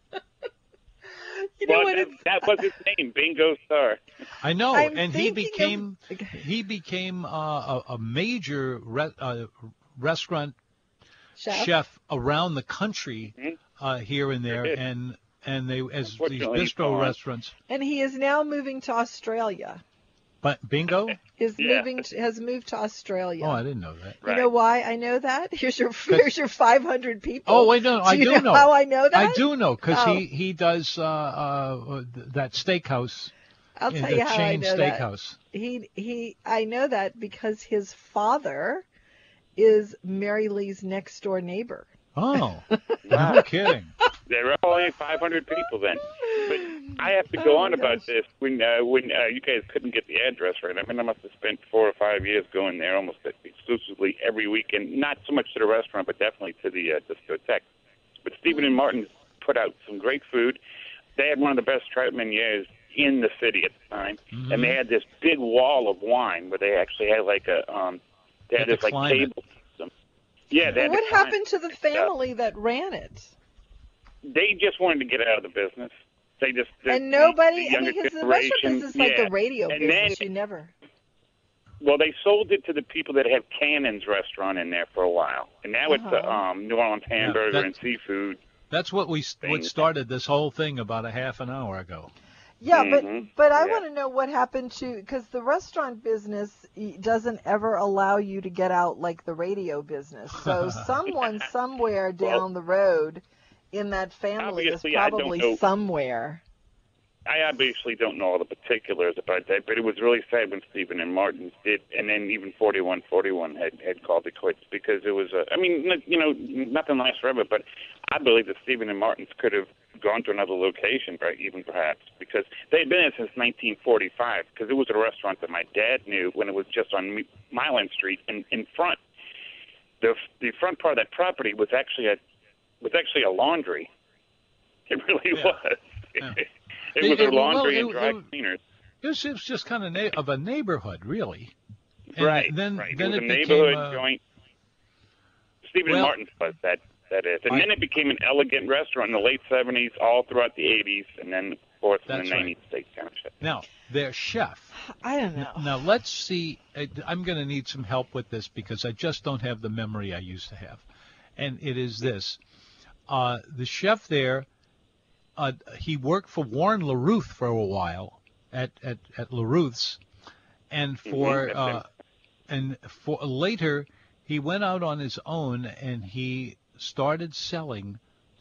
Speaker 4: You know
Speaker 6: well,
Speaker 4: what
Speaker 6: that, that was his name, Bingo Star.
Speaker 3: I know,
Speaker 4: I'm
Speaker 3: and he became
Speaker 4: of...
Speaker 3: he became uh, a, a major re- uh, restaurant
Speaker 4: chef?
Speaker 3: chef around the country,
Speaker 6: mm-hmm.
Speaker 3: uh, here and there, and and they as these bistro
Speaker 6: gone.
Speaker 3: restaurants.
Speaker 4: And he is now moving to Australia.
Speaker 3: But Bingo
Speaker 4: is
Speaker 6: yeah.
Speaker 4: moving to, has moved to Australia.
Speaker 3: Oh, I didn't know that.
Speaker 4: You
Speaker 6: right.
Speaker 4: know why I know that? Here's your here's your five hundred people.
Speaker 3: Oh, wait, no,
Speaker 4: do
Speaker 3: I
Speaker 4: you
Speaker 3: do
Speaker 4: know,
Speaker 3: know
Speaker 4: how I know that.
Speaker 3: I do know because
Speaker 4: oh.
Speaker 3: he he does uh, uh, that steakhouse.
Speaker 4: I'll tell
Speaker 3: the
Speaker 4: you how I
Speaker 3: chain
Speaker 4: know
Speaker 3: steakhouse.
Speaker 4: that. He he. I know that because his father is Mary Lee's next door neighbor.
Speaker 3: Oh, no kidding.
Speaker 6: There were only five hundred people then. But I have to go
Speaker 4: oh
Speaker 6: on
Speaker 4: gosh.
Speaker 6: about this. When uh, when uh, you guys couldn't get the address right, I mean, I must have spent four or five years going there almost exclusively every weekend. Not so much to the restaurant, but definitely to the uh, discotheque. But Stephen and Martin's put out some great food. They had one of the best trout menus in the city at the time, mm-hmm. and they had this big wall of wine where they actually had like a um, they had, had this like table system. Yeah, they
Speaker 4: well,
Speaker 6: had
Speaker 4: what happened to the family that ran it?
Speaker 6: They just wanted to get out of the business. They just
Speaker 4: and nobody.
Speaker 6: the
Speaker 4: I mean, because the restaurant business is
Speaker 6: yeah.
Speaker 4: like the radio
Speaker 6: and
Speaker 4: business.
Speaker 6: Then,
Speaker 4: you never.
Speaker 6: Well, they sold it to the people that have Cannon's restaurant in there for a while, and now
Speaker 4: uh-huh.
Speaker 6: it's a um, New Orleans hamburger
Speaker 3: yeah,
Speaker 6: and seafood.
Speaker 3: That's what we what started this whole thing about a half an hour ago.
Speaker 4: Yeah,
Speaker 6: mm-hmm.
Speaker 4: but but I
Speaker 6: yeah.
Speaker 4: want to know what happened to, because the restaurant business doesn't ever allow you to get out like the radio business. So someone somewhere down
Speaker 6: well,
Speaker 4: the road in that family is probably somewhere.
Speaker 6: I obviously don't know all the particulars about that, but it was really sad when Stephen and Martin's did, and then even forty-one forty-one had, had called it quits because it was a, I mean, you know, nothing lasts forever, but I believe that Stephen and Martin's could have gone to another location, right, even perhaps, because they had been there since nineteen forty-five, because it was a restaurant that my dad knew when it was just on Milan Street, and in front, the the front part of that property was actually a was actually a laundry. It really
Speaker 3: yeah.
Speaker 6: was.
Speaker 3: Yeah.
Speaker 6: It was
Speaker 3: it,
Speaker 6: a laundry
Speaker 3: well,
Speaker 6: and dry
Speaker 3: it, it,
Speaker 6: cleaners.
Speaker 3: It was, it was just kind of na- of a neighborhood, really. And
Speaker 6: right.
Speaker 3: Then,
Speaker 6: right.
Speaker 3: then
Speaker 6: it was
Speaker 3: it
Speaker 6: a
Speaker 3: became,
Speaker 6: neighborhood
Speaker 3: uh,
Speaker 6: joint. Stephen
Speaker 3: well,
Speaker 6: Martin's was that. That is, and
Speaker 3: I,
Speaker 6: then it became an elegant restaurant in the late seventies, all throughout the eighties, and then of course in the nineties
Speaker 3: right.
Speaker 6: they kind of shut.
Speaker 3: Now their chef.
Speaker 4: I don't know.
Speaker 3: Now, now let's see. I'm going to need some help with this because I just don't have the memory I used to have, and it is this: uh, the chef there. Uh, he worked for Warren LaRuth for a while at at, at LaRuth's, and for
Speaker 6: mm-hmm.
Speaker 3: uh, and for later he went out on his own and he started selling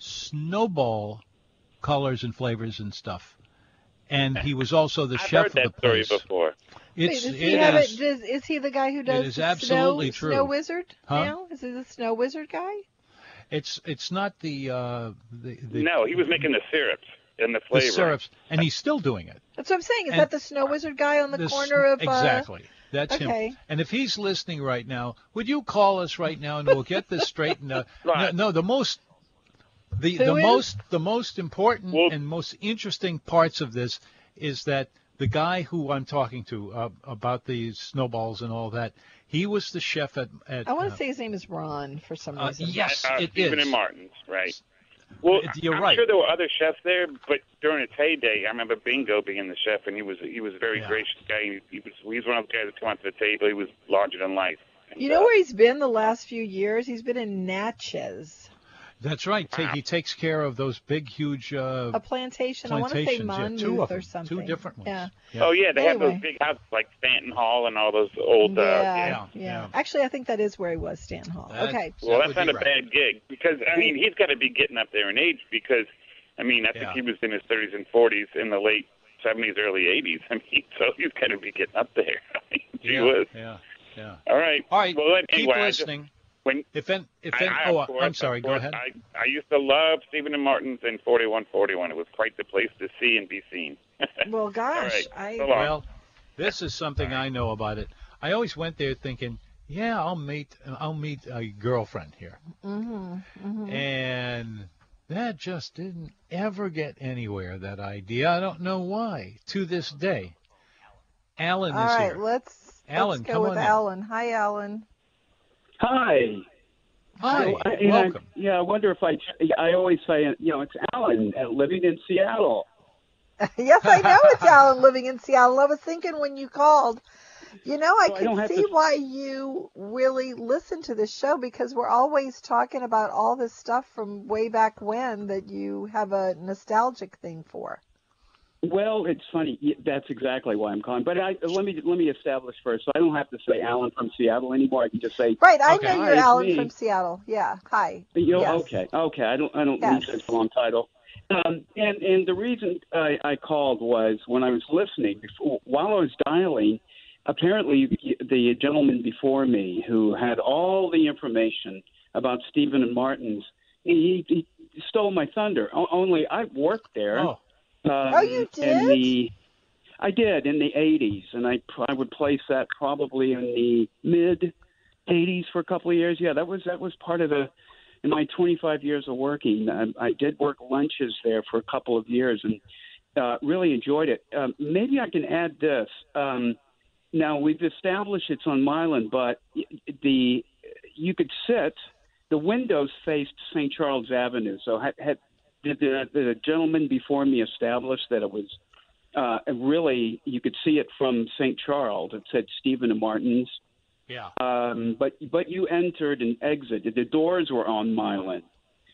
Speaker 3: Snowball colors and flavors and stuff. And he was also the
Speaker 6: I've
Speaker 3: chef
Speaker 6: heard that
Speaker 3: of the place.
Speaker 6: story before.
Speaker 3: It's,
Speaker 4: Wait, does he
Speaker 3: it
Speaker 4: have
Speaker 3: is,
Speaker 4: it, does, is he the guy who does
Speaker 3: is
Speaker 4: the
Speaker 3: absolutely
Speaker 4: snow,
Speaker 3: true.
Speaker 4: snow wizard
Speaker 3: huh?
Speaker 4: now? Is he the snow wizard guy?
Speaker 3: It's it's not the, uh, the, the
Speaker 6: No, he was making the syrups and the flavor.
Speaker 3: The syrups, and he's still doing it.
Speaker 4: That's what I'm saying. Is
Speaker 3: and
Speaker 4: that the snow wizard guy on the
Speaker 3: this,
Speaker 4: corner of
Speaker 3: exactly? That's
Speaker 4: Okay.
Speaker 3: him. And if he's listening right now, would you call us right now and we'll get this straightened out?
Speaker 6: Right.
Speaker 3: No, no, the most the
Speaker 4: Who
Speaker 3: the
Speaker 4: is?
Speaker 3: most the most important
Speaker 6: Well-
Speaker 3: and most interesting parts of this is that the guy who I'm talking to uh, about the snowballs and all that, he was the chef at at
Speaker 4: I want
Speaker 3: uh,
Speaker 4: to say his name is Ron for some
Speaker 3: uh,
Speaker 4: reason.
Speaker 3: yes,
Speaker 6: uh,
Speaker 3: it
Speaker 6: Stephen
Speaker 3: is.
Speaker 6: and Martin's, right? Well,
Speaker 3: It- you're
Speaker 6: I'm
Speaker 3: right.
Speaker 6: sure there were other chefs there, but during its heyday, I remember Bingo being the chef, and he was he was a very
Speaker 3: Yeah.
Speaker 6: gracious guy. He, he was he was one of those guys that come onto the table. He was larger than life. And,
Speaker 4: You know
Speaker 6: uh,
Speaker 4: where he's been the last few years? He's been in Natchez,
Speaker 3: That's right. Ta-
Speaker 6: Wow.
Speaker 3: He takes care of those big, huge uh,
Speaker 4: a plantation. I want to say
Speaker 3: plantations. Yeah,
Speaker 4: Monmouth
Speaker 3: two of
Speaker 4: or
Speaker 3: them,
Speaker 4: something.
Speaker 3: two different ones.
Speaker 4: Yeah.
Speaker 3: Yeah.
Speaker 6: Oh yeah, they have
Speaker 4: Anyway.
Speaker 6: those big houses like Stanton Hall and all those old. Uh,
Speaker 4: yeah,
Speaker 3: yeah,
Speaker 4: yeah,
Speaker 3: yeah.
Speaker 4: Actually, I think that is where he was, Stan Hall.
Speaker 3: That-
Speaker 4: Okay.
Speaker 6: Well,
Speaker 3: That
Speaker 6: that's
Speaker 3: would
Speaker 6: not
Speaker 3: be
Speaker 6: a
Speaker 3: right.
Speaker 6: bad gig because I mean he's got to be getting up there in age because I mean I think
Speaker 3: Yeah.
Speaker 6: he was in his thirties and forties in the late seventies, early eighties. I mean, so he's got to be getting up there. I mean, gee
Speaker 3: yeah,
Speaker 6: whiz.
Speaker 3: yeah, yeah.
Speaker 6: All right.
Speaker 3: All right,
Speaker 6: Well,
Speaker 3: keep
Speaker 6: anyway, I just-
Speaker 3: listening.
Speaker 6: when
Speaker 3: If en, if
Speaker 6: I,
Speaker 3: en,
Speaker 6: I,
Speaker 3: oh,
Speaker 6: of course,
Speaker 3: I'm sorry.
Speaker 6: of
Speaker 3: Go
Speaker 6: course,
Speaker 3: ahead.
Speaker 6: I, I used to love Stephen and Martin's and forty-one forty-one. It was quite the place to see and be seen.
Speaker 4: Well, gosh,
Speaker 6: right.
Speaker 4: I
Speaker 6: So long.
Speaker 3: Well, this is something I know about it. I always went there thinking, yeah, I'll meet I'll meet a girlfriend here,
Speaker 4: mm-hmm,
Speaker 3: and that just didn't ever get anywhere. That idea. I don't know why. To this day, Alan
Speaker 4: All
Speaker 3: is
Speaker 4: right,
Speaker 3: here.
Speaker 4: let's
Speaker 3: Alan,
Speaker 4: let's go
Speaker 3: come
Speaker 4: with
Speaker 3: on in.
Speaker 4: Alan. Hi, Alan.
Speaker 7: Hi.
Speaker 3: Hi,
Speaker 7: So, I- and I-
Speaker 3: welcome.
Speaker 7: yeah, I wonder if I. I always say, you know, it's Alan uh, living in Seattle.
Speaker 4: Yes, I know it's Alan living in Seattle. I was thinking when you called, you know, I
Speaker 7: So I don't
Speaker 4: can
Speaker 7: have
Speaker 4: see
Speaker 7: to-
Speaker 4: why you really listen to this show because we're always talking about all this stuff from way back when that you have a nostalgic thing for.
Speaker 7: Well, it's funny. Y- That's exactly why I'm calling. But I, let me let me establish first, so I don't have to say Alan from Seattle anymore. I can just say,
Speaker 4: Right, I
Speaker 3: Okay.
Speaker 4: know
Speaker 7: Hi,
Speaker 4: you're
Speaker 7: it's
Speaker 4: Alan
Speaker 7: me.
Speaker 4: from Seattle. Yeah, hi.
Speaker 7: you know,
Speaker 4: Yes.
Speaker 7: okay, okay. I don't I don't
Speaker 4: Yes.
Speaker 7: need such a long title. Um, and and the reason I, I called was when I was listening before, while I was dialing. Apparently, the gentleman before me who had all the information about Stephen and Martin's, he, he stole my thunder. O- Only I worked there.
Speaker 3: Oh,
Speaker 7: Um,
Speaker 4: Oh, you
Speaker 7: In
Speaker 4: did?
Speaker 7: the, I did in the eighties, and I I would place that probably in the mid eighties for a couple of years. Yeah, that was that was part of the. In my twenty-five years of working, I, I did work lunches there for a couple of years, and uh, really enjoyed it. Um, maybe I can add this. Um, now we've established it's on Milan, but the you could sit. The windows faced Saint Charles Avenue, so had, had did the, the gentleman before me established that it was uh, really you could see it from Saint Charles. It said Stephen and Martin's,
Speaker 3: yeah.
Speaker 7: um, but but you entered and exited. The doors were on Milan,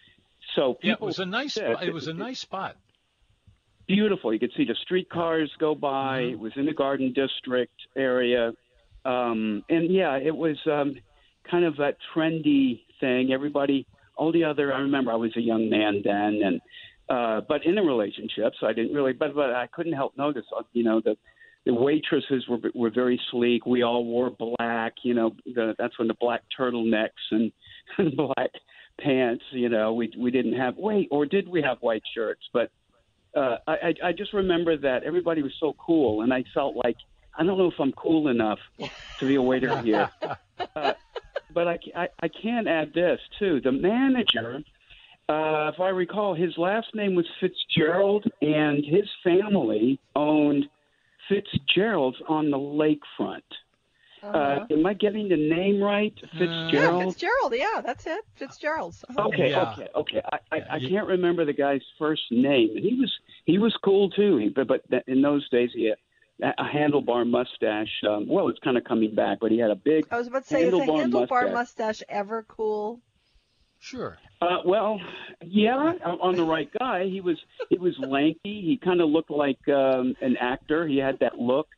Speaker 7: so
Speaker 3: Yeah, it
Speaker 7: people
Speaker 3: was a nice.
Speaker 7: sit.
Speaker 3: spot. It was a nice spot.
Speaker 7: Beautiful. You could see the streetcars go by.
Speaker 3: Mhm.
Speaker 7: It was in the Garden District area, um, and yeah, it was um, kind of that trendy thing. Everybody, all the other. I remember I was a young man then, and uh, but in a relationship, so I didn't really. But but I couldn't help notice. uh, You know, the the waitresses were were very sleek. We all wore black. You know, the, that's when the black turtlenecks and black pants. You know, we we didn't have wait, or did we have white shirts? But uh, I I I just remember that everybody was so cool, and I felt like I don't know if I'm cool enough to be a waiter here. Uh, but I, I, I can add this, too. The manager, uh, if I recall, his last name was Fitzgerald, and his family owned Fitzgerald's on the lakefront. Uh,
Speaker 4: Uh-huh.
Speaker 7: am I getting the name right?
Speaker 4: Yeah,
Speaker 7: Fitzgerald?
Speaker 4: Fitzgerald. Yeah, that's it. Fitzgerald's. Uh-huh.
Speaker 7: Okay,
Speaker 3: Yeah.
Speaker 7: okay, okay. I, I, I
Speaker 3: You-
Speaker 7: can't remember the guy's first name, and he was he was cool too. He, but but in those days he had a handlebar mustache. Um, well, it's kind of coming back, but he had a big.
Speaker 4: I was about to say, is a
Speaker 7: handlebar
Speaker 4: handlebar
Speaker 7: mustache.
Speaker 4: mustache ever cool?
Speaker 3: Sure.
Speaker 7: Uh, well, yeah, on the right guy. He was he was lanky. He kind of looked like um, an actor. He had that look,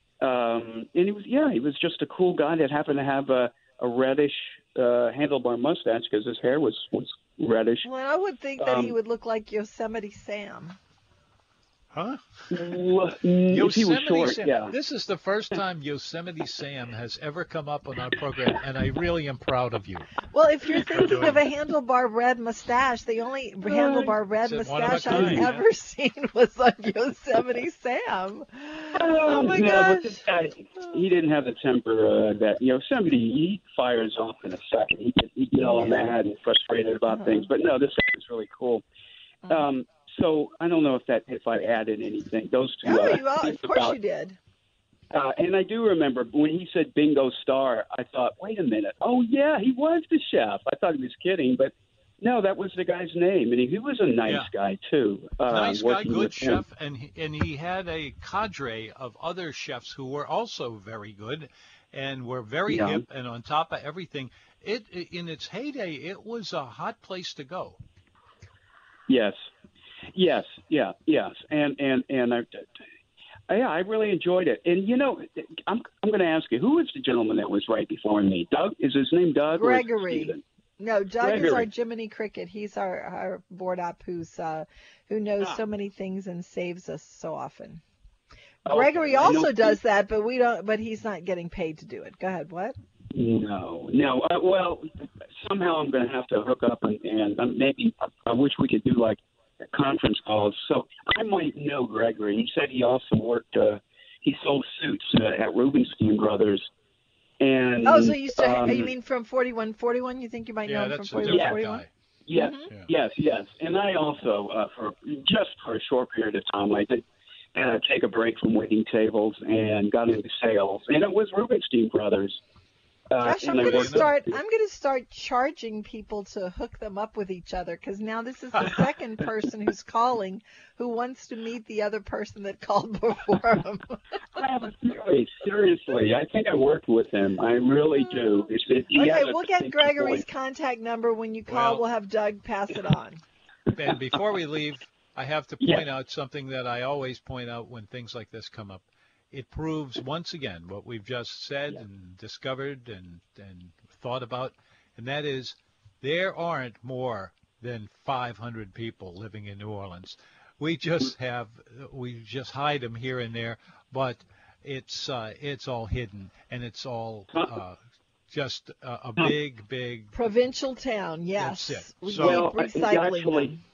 Speaker 7: um, and he was yeah, he was just a cool guy that happened to have a, a reddish uh, handlebar mustache because his hair was was reddish.
Speaker 4: Well, I would think that he
Speaker 7: Um,
Speaker 4: would look like Yosemite Sam.
Speaker 3: Huh?
Speaker 8: Well, mm, if he was
Speaker 3: Yosemite
Speaker 8: short,
Speaker 3: Sam.
Speaker 8: yeah.
Speaker 3: This is the first time Yosemite Sam has ever come up on our program, and I really am proud of you.
Speaker 4: Well, if you're thinking of a handlebar red mustache, the only handlebar red
Speaker 3: It's one of a
Speaker 4: mustache I've
Speaker 3: kind,
Speaker 4: ever seen was on Yosemite Sam. Oh my
Speaker 8: no,
Speaker 4: gosh.
Speaker 8: but this guy, he didn't have the temper uh, that Yosemite. He fires off in a second. He get, he get all mad and frustrated about
Speaker 4: Uh-huh.
Speaker 8: things. But no, this guy is really cool.
Speaker 4: Uh-huh.
Speaker 8: Um, so I don't know if that if I added anything. Those two.
Speaker 4: Oh,
Speaker 8: uh,
Speaker 4: you, well,
Speaker 8: things
Speaker 4: of course
Speaker 8: about,
Speaker 4: you did.
Speaker 8: Uh, and I do remember when he said Bingo Star, I thought, wait a minute. Oh, yeah, he was the chef. I thought he was kidding, but no, that was the guy's name. And he, he was a nice
Speaker 3: Yeah.
Speaker 8: guy, too. Uh,
Speaker 3: Nice guy,
Speaker 8: working
Speaker 3: good
Speaker 8: with him.
Speaker 3: chef, and he, and he had a cadre of other chefs who were also very good and were very
Speaker 8: Yeah.
Speaker 3: hip and on top of everything. It in its heyday, it was a hot place to go.
Speaker 8: Yes. Yes, yeah, yes. And, and, and I, yeah, I really enjoyed it. And, you know, I'm, I'm going to ask you, who was the gentleman that was right before me? Doug? Is his name Doug? or is it
Speaker 4: Gregory.
Speaker 8: Steven?
Speaker 4: No, Doug is
Speaker 8: Gregory.
Speaker 4: our Jiminy Cricket. He's our, our board op who's uh, who knows
Speaker 8: Ah.
Speaker 4: so many things and saves us so often.
Speaker 8: Okay,
Speaker 4: Gregory
Speaker 8: I know
Speaker 4: also
Speaker 8: he-
Speaker 4: does that, but we don't. But he's not getting paid to do it. Go ahead. What?
Speaker 8: No, no. Uh, well, somehow I'm going to have to hook up and, and uh, maybe I wish we could do like conference calls. So I might know Gregory. He said he also worked. Uh, he sold suits uh, at Rubenstein Brothers. And
Speaker 4: Oh, so you used to,
Speaker 8: um,
Speaker 4: you mean from forty-one forty-one? You think you might know
Speaker 3: Yeah,
Speaker 4: him
Speaker 3: that's a
Speaker 4: from
Speaker 3: different
Speaker 4: forty-one forty-one?
Speaker 3: guy.
Speaker 8: Yes,
Speaker 4: Mhm.
Speaker 3: Yeah.
Speaker 8: yes, yes. And I also, uh, for just for a short period of time, I did uh, take a break from waiting tables and got into sales. And it was Rubenstein Brothers. Uh,
Speaker 4: Gosh, I'm
Speaker 8: and I
Speaker 4: gonna
Speaker 8: worked-
Speaker 4: start. I'm gonna start charging people to hook them up with each other because now this is the second person who's calling who wants to meet the other person that called before him.
Speaker 8: Seriously, seriously, I think I worked with him. I really do. It's, it, he has
Speaker 4: Okay,
Speaker 8: a
Speaker 4: we'll get
Speaker 8: distinct
Speaker 4: Gregory's
Speaker 8: voice.
Speaker 4: contact number when you call.
Speaker 3: Well-
Speaker 4: We'll have Doug pass it on.
Speaker 3: And before we leave, I have to
Speaker 8: Yeah.
Speaker 3: point out something that I always point out when things like this come up. It proves once again what we've just said and discovered and, and thought about, and that is there aren't more than five hundred people living in New Orleans. We just have, we just hide them here and there, but it's uh, it's all hidden, and it's all uh, just a, a big, big.
Speaker 4: Provincial town, yes.
Speaker 3: That's it.
Speaker 4: We
Speaker 3: So-
Speaker 8: Well,
Speaker 4: keep
Speaker 8: I-
Speaker 4: recycling
Speaker 8: actually,
Speaker 4: them.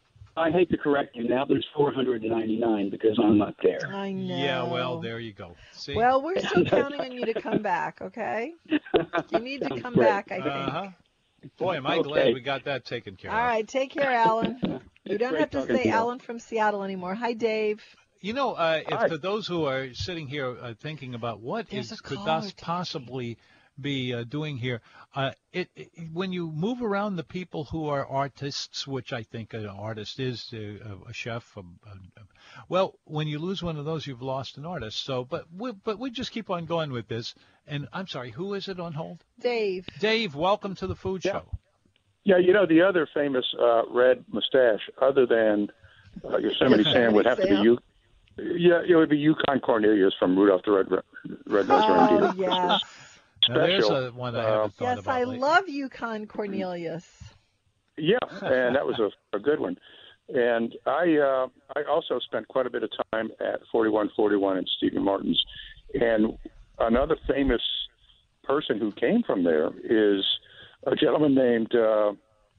Speaker 8: I hate to correct you. Now there's four hundred ninety-nine because I'm not there.
Speaker 4: I know.
Speaker 3: Yeah, well, there you go. See?
Speaker 4: Well, we're still counting on you to come back, okay? You need to come
Speaker 8: Great.
Speaker 4: back, I think.
Speaker 3: Uh-huh. Boy, am I
Speaker 8: Okay.
Speaker 3: glad we got that taken care
Speaker 4: All
Speaker 3: of.
Speaker 4: right, take care, Alan. You
Speaker 8: It's
Speaker 4: don't
Speaker 8: great
Speaker 4: have to
Speaker 8: talking
Speaker 4: say
Speaker 8: to you.
Speaker 4: Alan from Seattle anymore. Hi, Dave.
Speaker 3: You know, uh, if
Speaker 8: Hi.
Speaker 3: to those who are sitting here uh, thinking about what
Speaker 4: There's
Speaker 3: is
Speaker 4: a
Speaker 3: could
Speaker 4: caller,
Speaker 3: us possibly be uh, doing here, uh, it, it when you move around the people who are artists, which I think an artist is, uh, a chef, um, uh, well, when you lose one of those, you've lost an artist. So, but we, but we just keep on going with this. And I'm sorry, who is it on hold?
Speaker 4: Dave.
Speaker 3: Dave, welcome to the Food
Speaker 9: Yeah.
Speaker 3: Show.
Speaker 9: Yeah, you know, the other famous uh, red mustache, other than uh, Yosemite Sam, would have to be
Speaker 4: Sam?
Speaker 9: you. Yeah, it would be Yukon Cornelius from Rudolph the Red Red Nosed
Speaker 4: Oh,
Speaker 9: Reindeer.
Speaker 4: yes.
Speaker 3: Now, there's
Speaker 9: Special.
Speaker 3: a one I
Speaker 9: Uh,
Speaker 3: haven't thought
Speaker 4: Yes,
Speaker 3: about
Speaker 4: I
Speaker 3: lately.
Speaker 4: love Yukon Cornelius.
Speaker 9: Yeah, and that was a, a good one. And I uh, I also spent quite a bit of time at forty-one forty-one and Stephen Martin's. And another famous person who came from there is a gentleman named uh,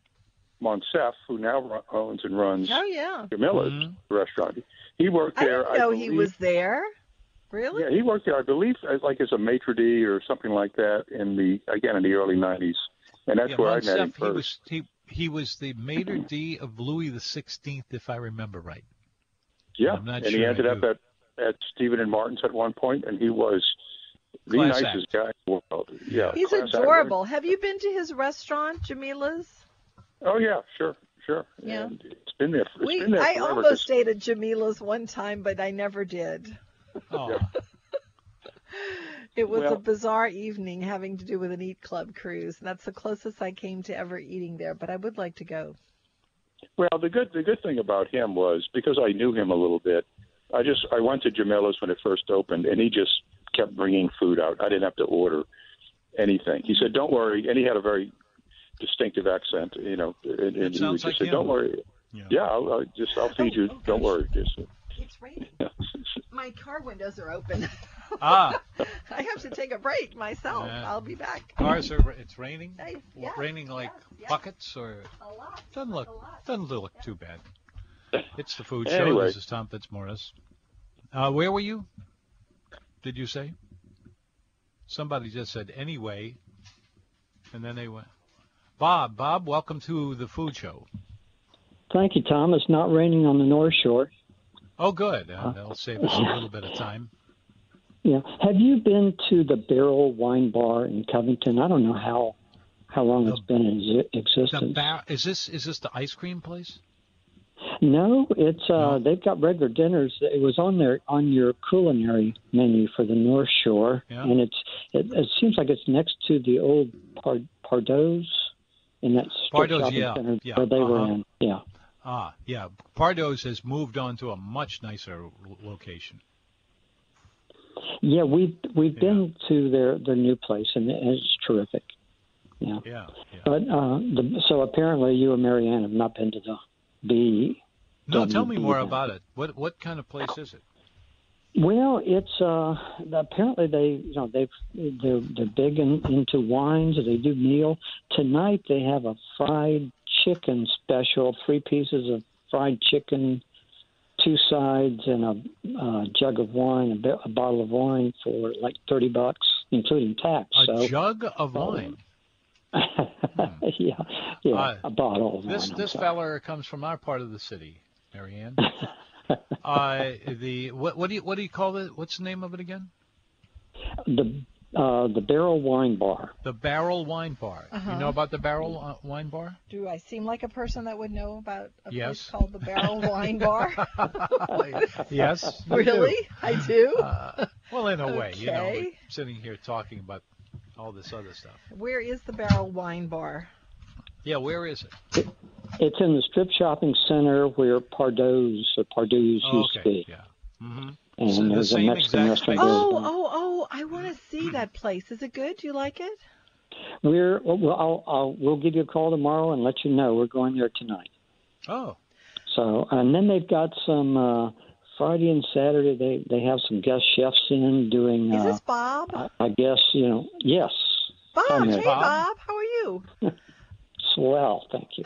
Speaker 9: Monsef, who now ru- owns and runs
Speaker 4: Oh, yeah.
Speaker 9: Jamila's
Speaker 3: Mhm.
Speaker 9: restaurant. He worked
Speaker 4: I
Speaker 9: there.
Speaker 4: didn't know
Speaker 9: I
Speaker 4: he
Speaker 9: believe,
Speaker 4: was there. Really?
Speaker 9: Yeah, he worked there, I believe, as like as a maitre d' or something like that in the again in the early nineties, and that's
Speaker 3: Yeah,
Speaker 9: where I met him
Speaker 3: Monsef, he
Speaker 9: first.
Speaker 3: was he he was the maitre d' of Louis the Sixteenth, if I remember right.
Speaker 9: Yeah,
Speaker 3: I'm not
Speaker 9: and
Speaker 3: sure
Speaker 9: he
Speaker 3: I
Speaker 9: ended up
Speaker 3: do.
Speaker 9: at at Stephen and Martin's at one point, and he was the
Speaker 3: Class
Speaker 9: nicest
Speaker 3: act.
Speaker 9: guy in the world. Yeah,
Speaker 4: He's
Speaker 9: class act.
Speaker 4: adorable. Have you been to his restaurant, Jamila's?
Speaker 9: Oh yeah, sure, sure.
Speaker 4: Yeah.
Speaker 9: And it's been there. It's
Speaker 4: We,
Speaker 9: been there
Speaker 4: I
Speaker 9: forever.
Speaker 4: almost
Speaker 9: 'cause-
Speaker 4: stayed at Jamila's one time, but I never did.
Speaker 3: Oh,
Speaker 4: It was a
Speaker 9: Well-
Speaker 4: bizarre evening having to do with an Eat Club cruise. And that's the closest I came to ever eating there, but I would like to go.
Speaker 9: Well, the good the good thing about him was because I knew him a little bit. I just I went to Jamila's when it first opened, and he just kept bringing food out. I didn't have to order anything. He said, "Don't worry," and he had a very distinctive accent, you know. And, and he would
Speaker 3: sounds
Speaker 9: just
Speaker 3: like
Speaker 9: say,
Speaker 3: him.
Speaker 9: "Don't worry."
Speaker 3: Yeah.
Speaker 9: Yeah, I'll, I'll just I'll feed you.
Speaker 4: oh,
Speaker 9: Don't
Speaker 4: gosh.
Speaker 9: worry. Just
Speaker 4: It's car windows are open.
Speaker 3: Ah.
Speaker 4: I have to take a break myself.
Speaker 3: Yeah.
Speaker 4: I'll be back.
Speaker 3: Cars are. It's raining.
Speaker 4: Hey,
Speaker 3: What,
Speaker 4: yes,
Speaker 3: raining like
Speaker 4: yes, yes.
Speaker 3: buckets, or
Speaker 4: A lot.
Speaker 3: doesn't look
Speaker 4: A lot.
Speaker 3: doesn't look too bad. It's the food show.
Speaker 9: Anyway.
Speaker 3: This is Tom Fitzmaurice. Uh, where were you? Did you say? Somebody just said anyway, and then they went. Bob, Bob, welcome to the food show.
Speaker 10: Thank you, Tom. It's not raining on the North Shore.
Speaker 3: Oh, good. Uh, that'll save us a little bit of time.
Speaker 10: Yeah. Have you been to the Barrel Wine Bar in Covington? I don't know how how long it's been in exi-
Speaker 3: The
Speaker 10: existence.
Speaker 3: bar, is this is this the ice cream place?
Speaker 10: No, it's uh,
Speaker 3: No?
Speaker 10: they've got regular dinners. It was on their on your culinary menu for the North Shore,
Speaker 3: Yeah.
Speaker 10: and it's it, it seems like it's next to the old Pard, Pardo's in that strip
Speaker 3: Pardo's,
Speaker 10: shopping
Speaker 3: yeah,
Speaker 10: center
Speaker 3: yeah,
Speaker 10: where they were
Speaker 3: uh-huh.
Speaker 10: in. Yeah.
Speaker 3: Ah, yeah. Pardo's has moved on to a much nicer lo- location.
Speaker 10: Yeah, we've we've
Speaker 3: Yeah.
Speaker 10: been to their their new place, and it's terrific. Yeah.
Speaker 3: Yeah, yeah.
Speaker 10: But uh, the, so apparently you and Marianne have not been to the B.
Speaker 3: No, tell me more
Speaker 10: then.
Speaker 3: about it. What what kind of place is it?
Speaker 10: Well, it's uh, apparently they you know they they're they're big in, into wines. They do meal tonight. They have a fried chicken special, three pieces of fried chicken, two sides, and a uh, jug of wine, a, bi- a bottle of wine for like thirty bucks, including tax.
Speaker 3: A
Speaker 10: so,
Speaker 3: jug of wine.
Speaker 10: yeah, yeah,
Speaker 3: Uh,
Speaker 10: a bottle of
Speaker 3: This
Speaker 10: wine. I'm
Speaker 3: this
Speaker 10: sorry.
Speaker 3: feller comes from our part of the city, Marianne. uh, the what what do you what do you call it? What's the name of it again?
Speaker 10: The uh, the Barrel Wine Bar.
Speaker 3: The Barrel Wine Bar.
Speaker 4: Uh-huh.
Speaker 3: You know about the Barrel uh, Wine Bar?
Speaker 4: Do I seem like a person that would know about a
Speaker 3: Yes.
Speaker 4: place called the Barrel Wine Bar?
Speaker 3: Yes. you do.
Speaker 4: Really? I do?
Speaker 3: Uh, well, in a way, you know,
Speaker 4: Okay.
Speaker 3: we're sitting here talking about all this other stuff.
Speaker 4: Where is the Barrel Wine Bar?
Speaker 3: Yeah, where is it?
Speaker 10: It's in the strip shopping center where Pardo's or Pardo's
Speaker 3: Oh,
Speaker 10: used to
Speaker 3: okay.
Speaker 10: be.
Speaker 3: Yeah. Mm-hmm.
Speaker 10: And
Speaker 3: So the
Speaker 10: there's a
Speaker 3: same
Speaker 10: Mexican
Speaker 3: exact
Speaker 10: restaurant
Speaker 3: space.
Speaker 10: there.
Speaker 4: Oh, oh, oh! I want to see that place. Is it good? Do you like it?
Speaker 10: We're well, I'll, I'll we'll give you a call tomorrow and let you know. We're going there tonight.
Speaker 3: Oh.
Speaker 10: So and then they've got some uh, Friday and Saturday. They they have some guest chefs in doing.
Speaker 4: Is
Speaker 10: Uh,
Speaker 4: this Bob?
Speaker 10: I, I guess you know. Yes.
Speaker 4: Bob,
Speaker 10: Hi,
Speaker 4: hey
Speaker 10: Mary.
Speaker 3: Bob.
Speaker 4: Bob, how are you?
Speaker 10: Swell. Thank you.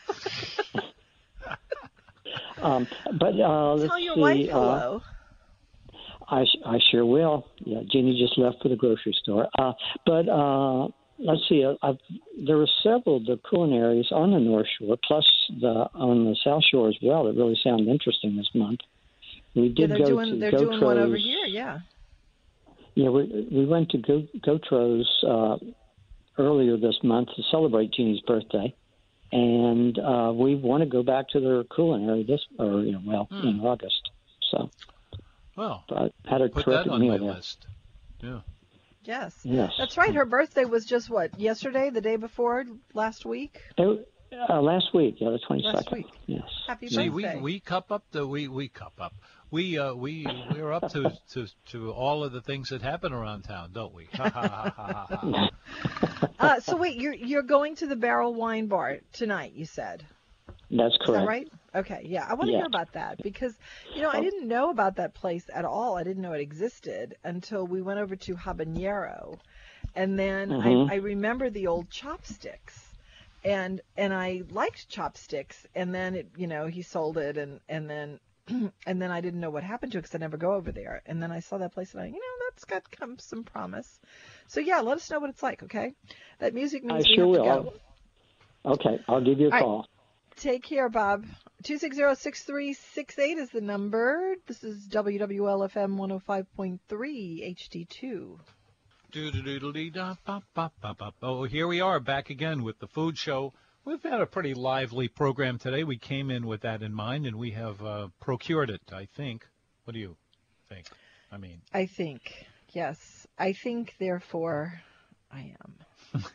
Speaker 10: um, but uh, let's
Speaker 4: Tell your
Speaker 10: see.
Speaker 4: wife
Speaker 10: uh,
Speaker 4: hello.
Speaker 10: I, I sure will. Yeah, Jeannie just left for the grocery store. Uh, but uh, let's see. Uh, I've, there were several of the culinaries on the North Shore, plus the on the South Shore as well, that really sound interesting this month. We
Speaker 4: Yeah,
Speaker 10: did
Speaker 4: they're
Speaker 10: go
Speaker 4: doing
Speaker 10: to
Speaker 4: they're
Speaker 10: Gotro's.
Speaker 4: doing one over here. Yeah.
Speaker 10: Yeah, we we went to Go, Gotro's uh, earlier this month to celebrate Jeannie's birthday, and uh, we want to go back to their culinary this, or you know, well,
Speaker 3: Hmm.
Speaker 10: in August. So,
Speaker 3: Well,
Speaker 10: but had a
Speaker 3: put
Speaker 10: terrific
Speaker 3: that on
Speaker 10: meal
Speaker 3: my
Speaker 10: there.
Speaker 3: list. Yeah.
Speaker 4: Yes.
Speaker 10: Yes.
Speaker 4: That's right. Her birthday was just what? Yesterday, the day before, last week?
Speaker 10: It, uh, last week, yeah, the twenty-second.
Speaker 4: Last week.
Speaker 10: Yes.
Speaker 4: Happy
Speaker 3: See, we,
Speaker 4: birthday.
Speaker 3: we cup up the we we cup up. We uh we we're up to, to to all of the things that happen around town, don't we? Ha, ha, ha, ha, ha, ha.
Speaker 4: Uh, so wait, you're you're going to the Barrel Wine Bar tonight, you said.
Speaker 10: That's
Speaker 4: Is
Speaker 10: correct.
Speaker 4: that right? Okay, yeah. I want to
Speaker 10: Yeah.
Speaker 4: hear about that because, you know, I didn't know about that place at all. I didn't know it existed until we went over to Habanero. And then
Speaker 10: Mhm.
Speaker 4: I, I remember the old chopsticks. And and I liked chopsticks. And then, it, you know, he sold it. And, and then and then I didn't know what happened to it because I never go over there. And then I saw that place and I, you know, that's got come some promise. So, yeah, let us know what it's like, okay? That music means
Speaker 10: I
Speaker 4: we
Speaker 10: sure
Speaker 4: have
Speaker 10: will.
Speaker 4: to go.
Speaker 10: I'll- Okay, I'll give you a
Speaker 4: All right.
Speaker 10: call.
Speaker 4: Take care, Bob. two six zero, six three six eight is the number. This is W W L F M one oh five point three H D two.
Speaker 3: Doo-doo-doo-doo-dee-da-ba-ba-ba-ba. Oh, here we are back again with the food show. We've had a pretty lively program today. We came in with that in mind, and we have uh, procured it, I think. What do you think? I mean,
Speaker 4: I think. Yes. I think, therefore, I am.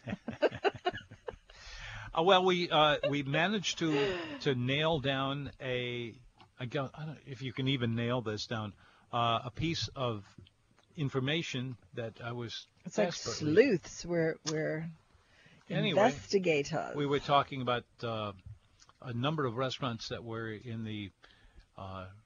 Speaker 3: uh, well, we uh, we managed to to nail down a, I don't I don't, if you can even nail this down, uh, a piece of information that I was
Speaker 4: It's like
Speaker 3: desperately-
Speaker 4: sleuths. We're, we're
Speaker 3: Anyway,
Speaker 4: investigators.
Speaker 3: We were talking about uh, a number of restaurants that were in the uh,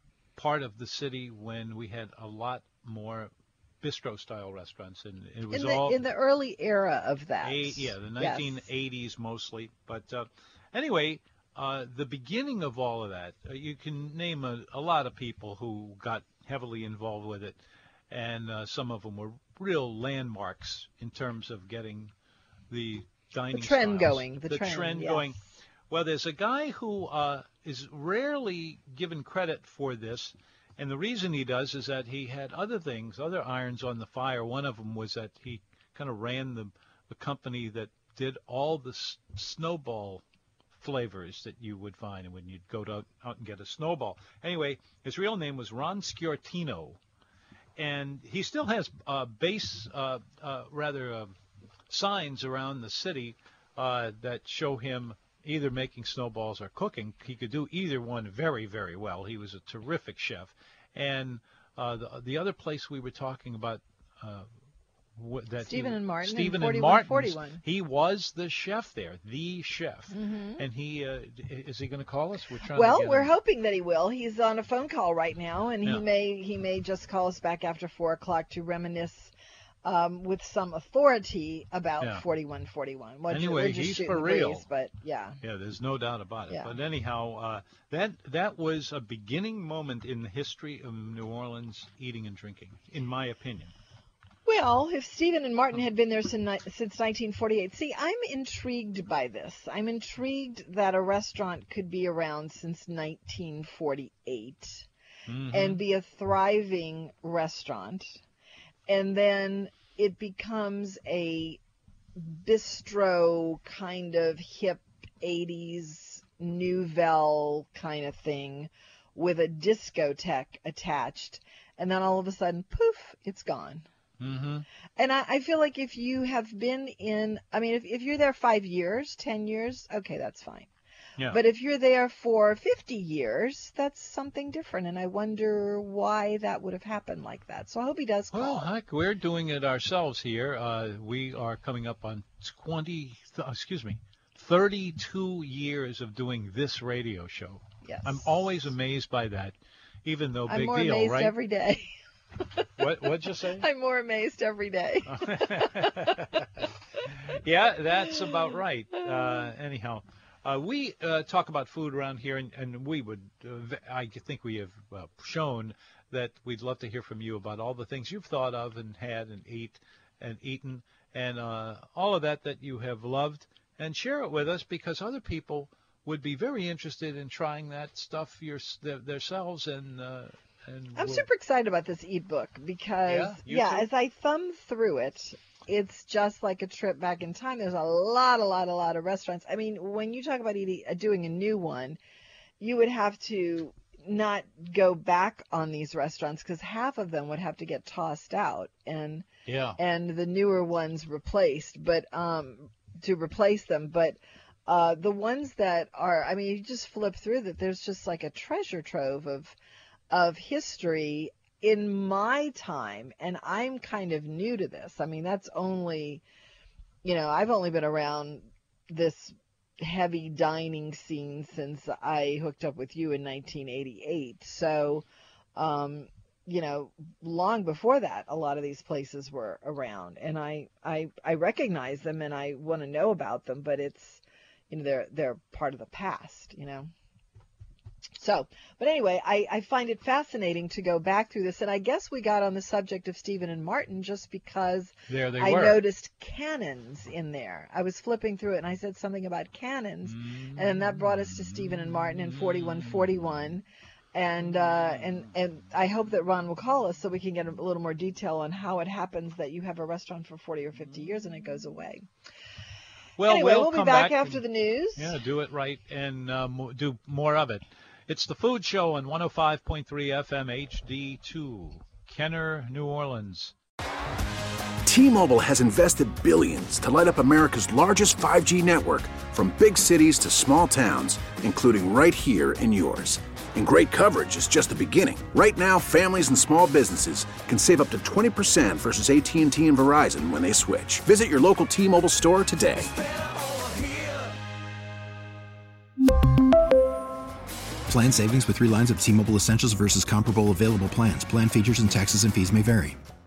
Speaker 3: part of the city when we had a lot more bistro-style restaurants, and it was
Speaker 4: in the,
Speaker 3: all
Speaker 4: in the early era of that.
Speaker 3: A, yeah, the
Speaker 4: Yes.
Speaker 3: nineteen eighties mostly. But uh, anyway, uh, the beginning of all of that, uh, you can name a, a lot of people who got heavily involved with it, and uh, some of them were real landmarks in terms of getting the dining
Speaker 4: The trend
Speaker 3: styles.
Speaker 4: going. The,
Speaker 3: the
Speaker 4: trend,
Speaker 3: trend
Speaker 4: yes.
Speaker 3: going. Well, there's a guy who uh, is rarely given credit for this, and the reason he does is that he had other things, other irons on the fire. One of them was that he kind of ran the, the company that did all the s- snowball flavors that you would find when you'd go to, out and get a snowball. Anyway, his real name was Ron Sciortino, and he still has uh, base, uh, uh, rather, uh, signs around the city uh, that show him either making snowballs or cooking. He could do either one very, very well. He was a terrific chef. And uh, the, the other place we were talking about, uh, wh- that
Speaker 4: Stephen
Speaker 3: he,
Speaker 4: and Martin
Speaker 3: Stephen
Speaker 4: and
Speaker 3: and
Speaker 4: forty-one
Speaker 3: Martin's,
Speaker 4: forty-one.
Speaker 3: he was the chef there, the chef.
Speaker 4: Mhm.
Speaker 3: And he uh, is he going to call us? We're trying.
Speaker 4: Well,
Speaker 3: to get
Speaker 4: we're
Speaker 3: him.
Speaker 4: hoping that he will. He's on a phone call right now, and
Speaker 3: Yeah.
Speaker 4: he may he may just call us back after four o'clock to reminisce um, with some authority about
Speaker 3: Yeah.
Speaker 4: forty-one forty-one. We'll ju-
Speaker 3: Anyway,
Speaker 4: we'll just
Speaker 3: he's
Speaker 4: shoot
Speaker 3: for
Speaker 4: the
Speaker 3: real.
Speaker 4: breeze, but yeah.
Speaker 3: Yeah, there's no doubt about it.
Speaker 4: Yeah.
Speaker 3: But anyhow, uh, that that was a beginning moment in the history of New Orleans eating and drinking, in my opinion.
Speaker 4: Well, if Stephen and Martin had been there since, since nineteen forty-eight, see, I'm intrigued by this. I'm intrigued that a restaurant could be around since nineteen forty-eight
Speaker 3: Mhm.
Speaker 4: and be a thriving restaurant, and then it becomes a bistro kind of hip eighties nouvelle kind of thing with a discotheque attached, and then all of a sudden, poof, it's gone.
Speaker 3: Mm-hmm.
Speaker 4: And I, I feel like if you have been in, I mean, if, if you're there five years, ten years, okay, that's fine.
Speaker 3: Yeah.
Speaker 4: But if you're there for fifty years, that's something different. And I wonder why that would have happened like that. So I hope he does call.
Speaker 3: Well, heck, we're doing it ourselves here. Uh, we are coming up on twenty, th- excuse me, thirty-two years of doing this radio show.
Speaker 4: Yes.
Speaker 3: I'm always amazed by that, even though
Speaker 4: I'm
Speaker 3: big
Speaker 4: more
Speaker 3: deal,
Speaker 4: amazed
Speaker 3: right?
Speaker 4: every day.
Speaker 3: What what'd you say?
Speaker 4: I'm more amazed every day.
Speaker 3: Yeah, that's about right. Uh, anyhow, uh, we uh, talk about food around here, and, and we would, uh, v- I think we have uh, shown that we'd love to hear from you about all the things you've thought of and had and eat and eaten, and uh, all of that that you have loved, and share it with us, because other people would be very interested in trying that stuff your, their, themselves, and uh, and
Speaker 4: I'm
Speaker 3: we'll-
Speaker 4: super excited about this ebook because,
Speaker 3: Yeah, you
Speaker 4: yeah,
Speaker 3: too?
Speaker 4: as I thumb through it, it's just like a trip back in time. There's a lot, a lot, a lot of restaurants. I mean, when you talk about eating, uh, doing a new one, you would have to not go back on these restaurants, because half of them would have to get tossed out and
Speaker 3: Yeah.
Speaker 4: and the newer ones replaced, but um, to replace them. But uh, the ones that are, I mean, you just flip through that. There's just like a treasure trove of of history in my time, and I'm kind of new to this. I mean, that's only, you know, I've only been around this heavy dining scene since I hooked up with you in nineteen eighty-eight. So, um, you know, long before that, a lot of these places were around, and I, I, I recognize them and I want to know about them, but it's, you know, they're, they're part of the past, you know? So, but anyway, I, I find it fascinating to go back through this, and I guess we got on the subject of Stephen and Martin just because
Speaker 3: There they
Speaker 4: I
Speaker 3: were.
Speaker 4: noticed cannons in there. I was flipping through it, and I said something about cannons, and then that brought us to Stephen and Martin in forty-one forty-one, and uh, and and I hope that Ron will call us so we can get a little more detail on how it happens that you have a restaurant for forty or fifty years and it goes away.
Speaker 3: Well,
Speaker 4: anyway,
Speaker 3: we'll,
Speaker 4: we'll be
Speaker 3: come
Speaker 4: back,
Speaker 3: back
Speaker 4: after
Speaker 3: and-
Speaker 4: the news.
Speaker 3: Yeah, do it right and uh, mo- do more of it. It's the Food Show on one oh five point three F M H D two, Kenner, New Orleans.
Speaker 1: T-Mobile has invested billions to light up America's largest five G network, from big cities to small towns, including right here in yours. And great coverage is just the beginning. Right now, families and small businesses can save up to twenty percent versus A T and T and Verizon when they switch. Visit your local T-Mobile store today.
Speaker 2: Plan savings with three lines of T-Mobile Essentials versus comparable available plans. Plan features and taxes and fees may vary.